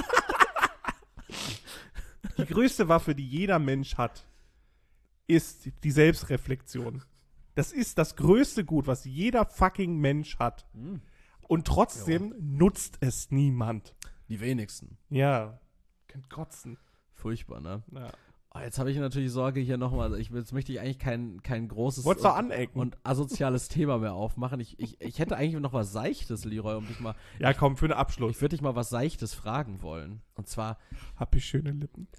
die größte Waffe, die jeder Mensch hat, ist die Selbstreflexion. Das ist das größte Gut, was jeder fucking Mensch hat. Und trotzdem nutzt es niemand. Die wenigsten. Ja, könnt kotzen. Furchtbar, ne? Ja. Oh, jetzt habe ich natürlich Sorge hier nochmal. Ich, jetzt möchte ich eigentlich kein, kein großes Wolltest du und, anecken? und asoziales Thema mehr aufmachen. Ich, ich, ich hätte eigentlich noch was Seichtes, Leroy, um dich mal. Ja, komm, für den Abschluss. Ich würde dich mal was Seichtes fragen wollen. Und zwar, Hab ich schöne Lippen.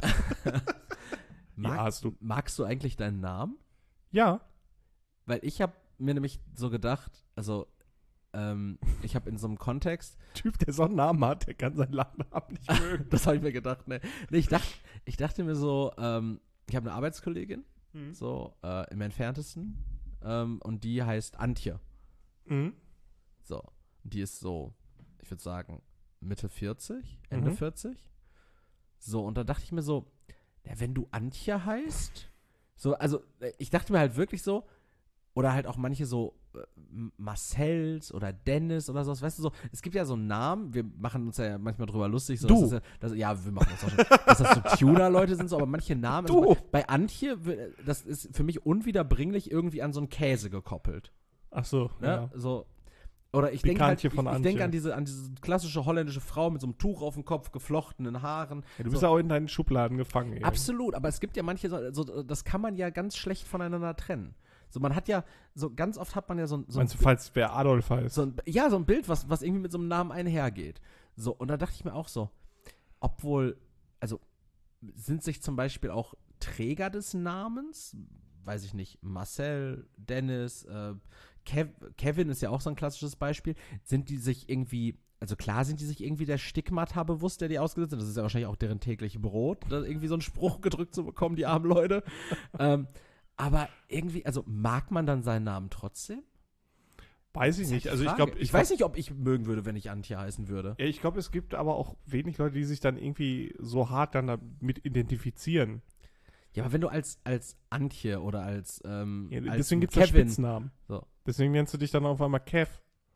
mag, Ja, hast du. magst du eigentlich deinen Namen? Ja. Weil ich habe mir nämlich so gedacht, also ähm, ich habe in so einem Kontext, Typ, der so einen Namen hat, der kann seinen Nachnamen nicht mögen. das habe ich mir gedacht, ne, nee, ich dachte, ich dachte mir so, ähm, ich habe eine Arbeitskollegin, Mhm. so äh, im Entferntesten, ähm, und die heißt Antje. Mhm. So, die ist so, ich würde sagen, Mitte vierzig, Ende Mhm. vierzig. So, und da dachte ich mir so, ja, wenn du Antje heißt, so, also äh, ich dachte mir halt wirklich so, oder halt auch manche so äh, Marcells oder Dennis oder sowas, weißt du so, es gibt ja so Namen, wir machen uns ja manchmal drüber lustig, so, Du. dass das ja, dass, ja, wir machen uns auch schon, dass das so Tuner-Leute sind, so, aber manche Namen, also Du. bei, bei Antje, w- das ist für mich unwiederbringlich irgendwie an so einen Käse gekoppelt, Ach so, ne, ja. so, oder ich denke halt, Pikantje ich, von ich Antje. denke an diese, an diese klassische holländische Frau mit so einem Tuch auf dem Kopf, geflochtenen Haaren. Ja, du bist so. ja auch in deinen Schubladen gefangen. Eben. Absolut, aber es gibt ja manche, so, so, das kann man ja ganz schlecht voneinander trennen. So, man hat ja, so ganz oft hat man ja so, ein- so, ein, Meinst du, falls wer Adolf heißt? so ein, ja, so ein Bild, was, was irgendwie mit so einem Namen einhergeht. So, und da dachte ich mir auch so, obwohl, also, sind sich zum Beispiel auch Träger des Namens, weiß ich nicht, Marcel, Dennis, äh, Kev, Kevin ist ja auch so ein klassisches Beispiel, sind die sich irgendwie, also klar sind die sich irgendwie der Stigmata bewusst, der die ausgesetzt sind, das ist ja wahrscheinlich auch deren tägliche Brot, da irgendwie so einen Spruch gedrückt zu bekommen, die armen Leute. ähm, aber irgendwie, also mag man dann seinen Namen trotzdem? Weiß ich Das ist nicht. halt die Also ich Frage. glaube, ich weiß nicht, ob ich mögen würde, wenn ich Antje heißen würde. Ja, ich glaube, es gibt aber auch wenig Leute, die sich dann irgendwie so hart dann damit identifizieren. Ja, aber wenn du als, als Antje oder als, ähm, Ja, als deswegen gibt es ja Kevin, Spitznamen. So. Deswegen nennst du dich dann auf einmal Kev.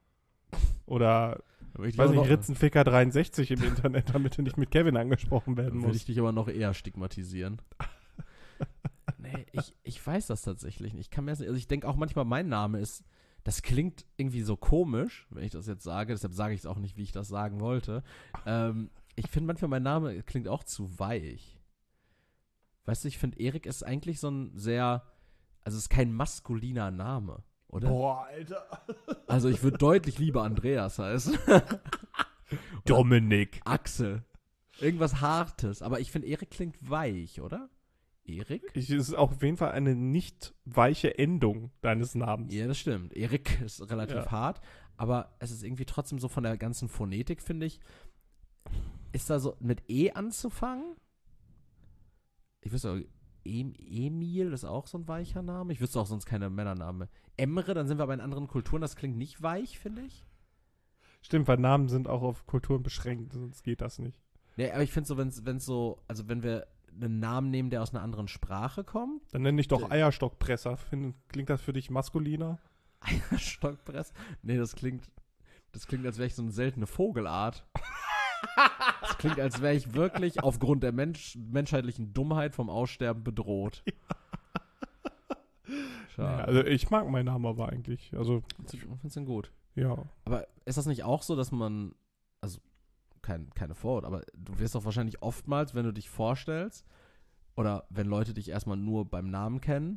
Oder, würde ich ich weiß dich nicht, aber noch- Ritzenficker dreiundsechzig im Internet, damit du nicht mit Kevin angesprochen werden würde ich musst. dich aber noch eher stigmatisieren. Nee, ich, ich weiß das tatsächlich nicht. Ich kann mir das nicht, also ich denke auch manchmal, mein Name ist das klingt irgendwie so komisch, wenn ich das jetzt sage, deshalb sage ich es auch nicht, wie ich das sagen wollte. Ähm, ich finde manchmal, mein Name klingt auch zu weich. Weißt du, ich finde, Erik ist eigentlich so ein sehr, also es ist kein maskuliner Name, oder? Boah, Alter. Also ich würde deutlich lieber Andreas heißen. Dominik. Axel. Irgendwas Hartes. Aber ich finde, Erik klingt weich, oder? Erik? Es ist auch auf jeden Fall eine nicht weiche Endung deines Namens. Ja, das stimmt. Erik ist relativ Ja. hart, aber es ist irgendwie trotzdem so von der ganzen Phonetik, finde ich, ist da so mit E anzufangen? Ich wüsste auch, em Emil ist auch so ein weicher Name. Ich wüsste auch sonst keine Männername. Emre, dann sind wir aber in anderen Kulturen, das klingt nicht weich, finde ich. Stimmt, weil Namen sind auch auf Kulturen beschränkt, sonst geht das nicht. Nee, aber ich finde so, wenn es so, also wenn wir einen Namen nehmen, der aus einer anderen Sprache kommt, Dann nenne ich doch D- Eierstockpresser. Find, klingt das für dich maskuliner? Eierstockpress. Nee, das klingt, das klingt, als wäre ich so eine seltene Vogelart. Das klingt, als wäre ich wirklich aufgrund der Mensch, menschheitlichen Dummheit vom Aussterben bedroht. Ja, Schade. also ich mag meinen Namen aber eigentlich. Also, Ich finde den gut. ja. Aber ist das nicht auch so, dass man, also kein, keine Vorurteile, aber du wirst doch wahrscheinlich oftmals, wenn du dich vorstellst, oder wenn Leute dich erstmal nur beim Namen kennen,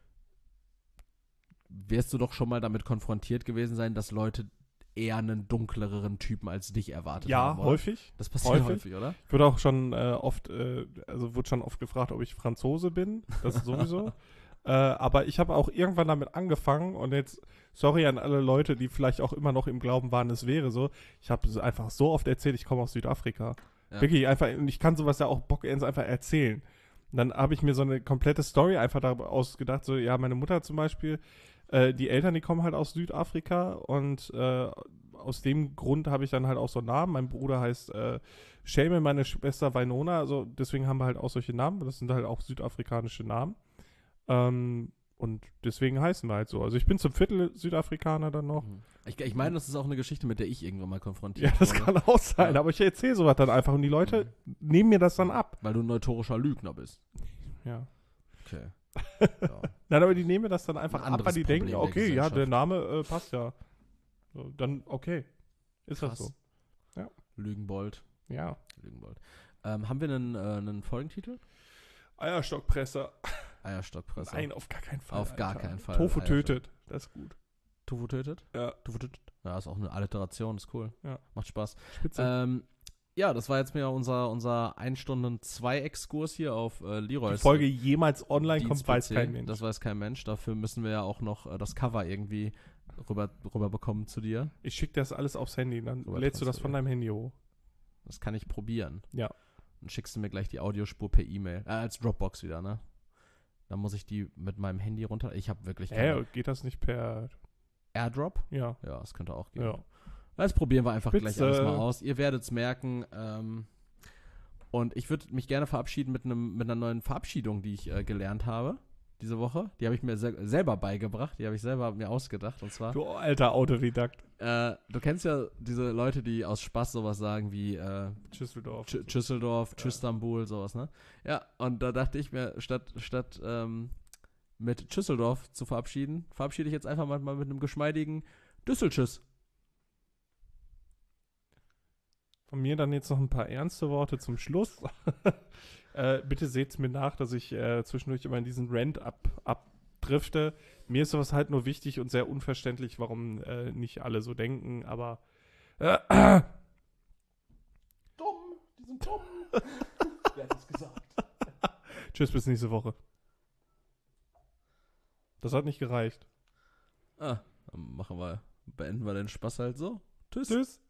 wirst du doch schon mal damit konfrontiert gewesen sein, dass Leute eher einen dunkleren Typen als dich erwartet Ja, haben. oder? häufig. Das passiert häufig, häufig. oder? Ich wurde auch schon äh, oft, äh, also wurde schon oft gefragt, ob ich Franzose bin. Das sowieso. äh, aber ich habe auch irgendwann damit angefangen und jetzt, sorry an alle Leute, die vielleicht auch immer noch im Glauben waren, es wäre so. Ich habe es einfach so oft erzählt, ich komme aus Südafrika. Ja. Wirklich einfach, und ich kann sowas ja auch bockends einfach erzählen. Und dann habe ich mir so eine komplette Story einfach daraus ausgedacht, so, ja, meine Mutter zum Beispiel, äh, die Eltern, die kommen halt aus Südafrika und äh, aus dem Grund habe ich dann halt auch so einen Namen. Mein Bruder heißt äh, Shame, meine Schwester Winona, also deswegen haben wir halt auch solche Namen. Das sind halt auch südafrikanische Namen. Ähm, und deswegen heißen wir halt so. Also ich bin zum Viertel Südafrikaner dann noch. Mhm. Ich, ich meine, das ist auch eine Geschichte, mit der ich irgendwann mal Ja, konfrontiert das wurde. kann auch sein, Ja. aber ich erzähle sowas dann einfach und die Leute nehmen mir das dann ab. Weil du ein notorischer Lügner bist. Ja. Okay. Ja. Nein, aber die nehmen mir das dann einfach Ein ab, anderes weil die Problem denken, der okay, ja, Gesellschaft. der Name äh, passt ja. So, dann, okay. Ist Krass. das so? Lügenbold. Ja. Lügenbold. Ähm, haben wir einen, äh, einen Folgentitel? Eierstockpresser. Eierstockpresse. Nein, auf gar keinen Fall. Auf gar Alter. keinen Fall. Tofu Eierstock- tötet. Das ist gut. Tofu tötet? Ja. Tofu tötet. Ja, ist auch eine Alliteration, ist cool. Ja. Macht Spaß. Spitze. Ähm, ja, das war jetzt mir unser, unser ein Stunden zwei Exkurs hier auf äh, Die Leroy's. Folge jemals online Dienst kommt, weiß P C. kein Mensch. Das weiß kein Mensch. Dafür müssen wir ja auch noch äh, das Cover irgendwie rüber, rüber bekommen zu dir. Ich schicke das alles aufs Handy, dann Rüber lädst du das transferieren. von deinem Handy hoch. Das kann ich probieren. Ja. Dann schickst du mir gleich die Audiospur per E-Mail. Äh, als Dropbox wieder, ne? Dann muss ich die mit meinem Handy runter. Ich habe wirklich keine Hä, geht das nicht per. Airdrop. Ja. Ja, das könnte auch gehen. Ja. Das probieren wir einfach Bitte. gleich alles mal aus. Ihr werdet es merken. Ähm, und ich würde mich gerne verabschieden mit, einem, mit einer neuen Verabschiedung, die ich äh, gelernt habe diese Woche. Die habe ich mir sel selber beigebracht. Die habe ich selber mir ausgedacht. Und zwar, Du alter Autodidakt. äh, du kennst ja diese Leute, die aus Spaß sowas sagen wie äh, Düsseldorf. Ch Düsseldorf, Tschüstambul, sowas, ne? Ja, und da dachte ich mir, statt, statt ähm, mit Düsseldorf zu verabschieden, verabschiede ich jetzt einfach mal, mal mit einem geschmeidigen Düsseltschüss. Von mir dann jetzt noch ein paar ernste Worte zum Schluss. äh, bitte seht's mir nach, dass ich äh, zwischendurch immer in diesen Rant ab, abdrifte. Mir ist sowas halt nur wichtig und sehr unverständlich, warum äh, nicht alle so denken, aber äh, äh, Dumm, die sind dumm. Wer hat das gesagt? tschüss, bis nächste Woche. Das hat nicht gereicht. Ah, dann machen wir, beenden wir den Spaß halt so. Tschüss. Tschüss.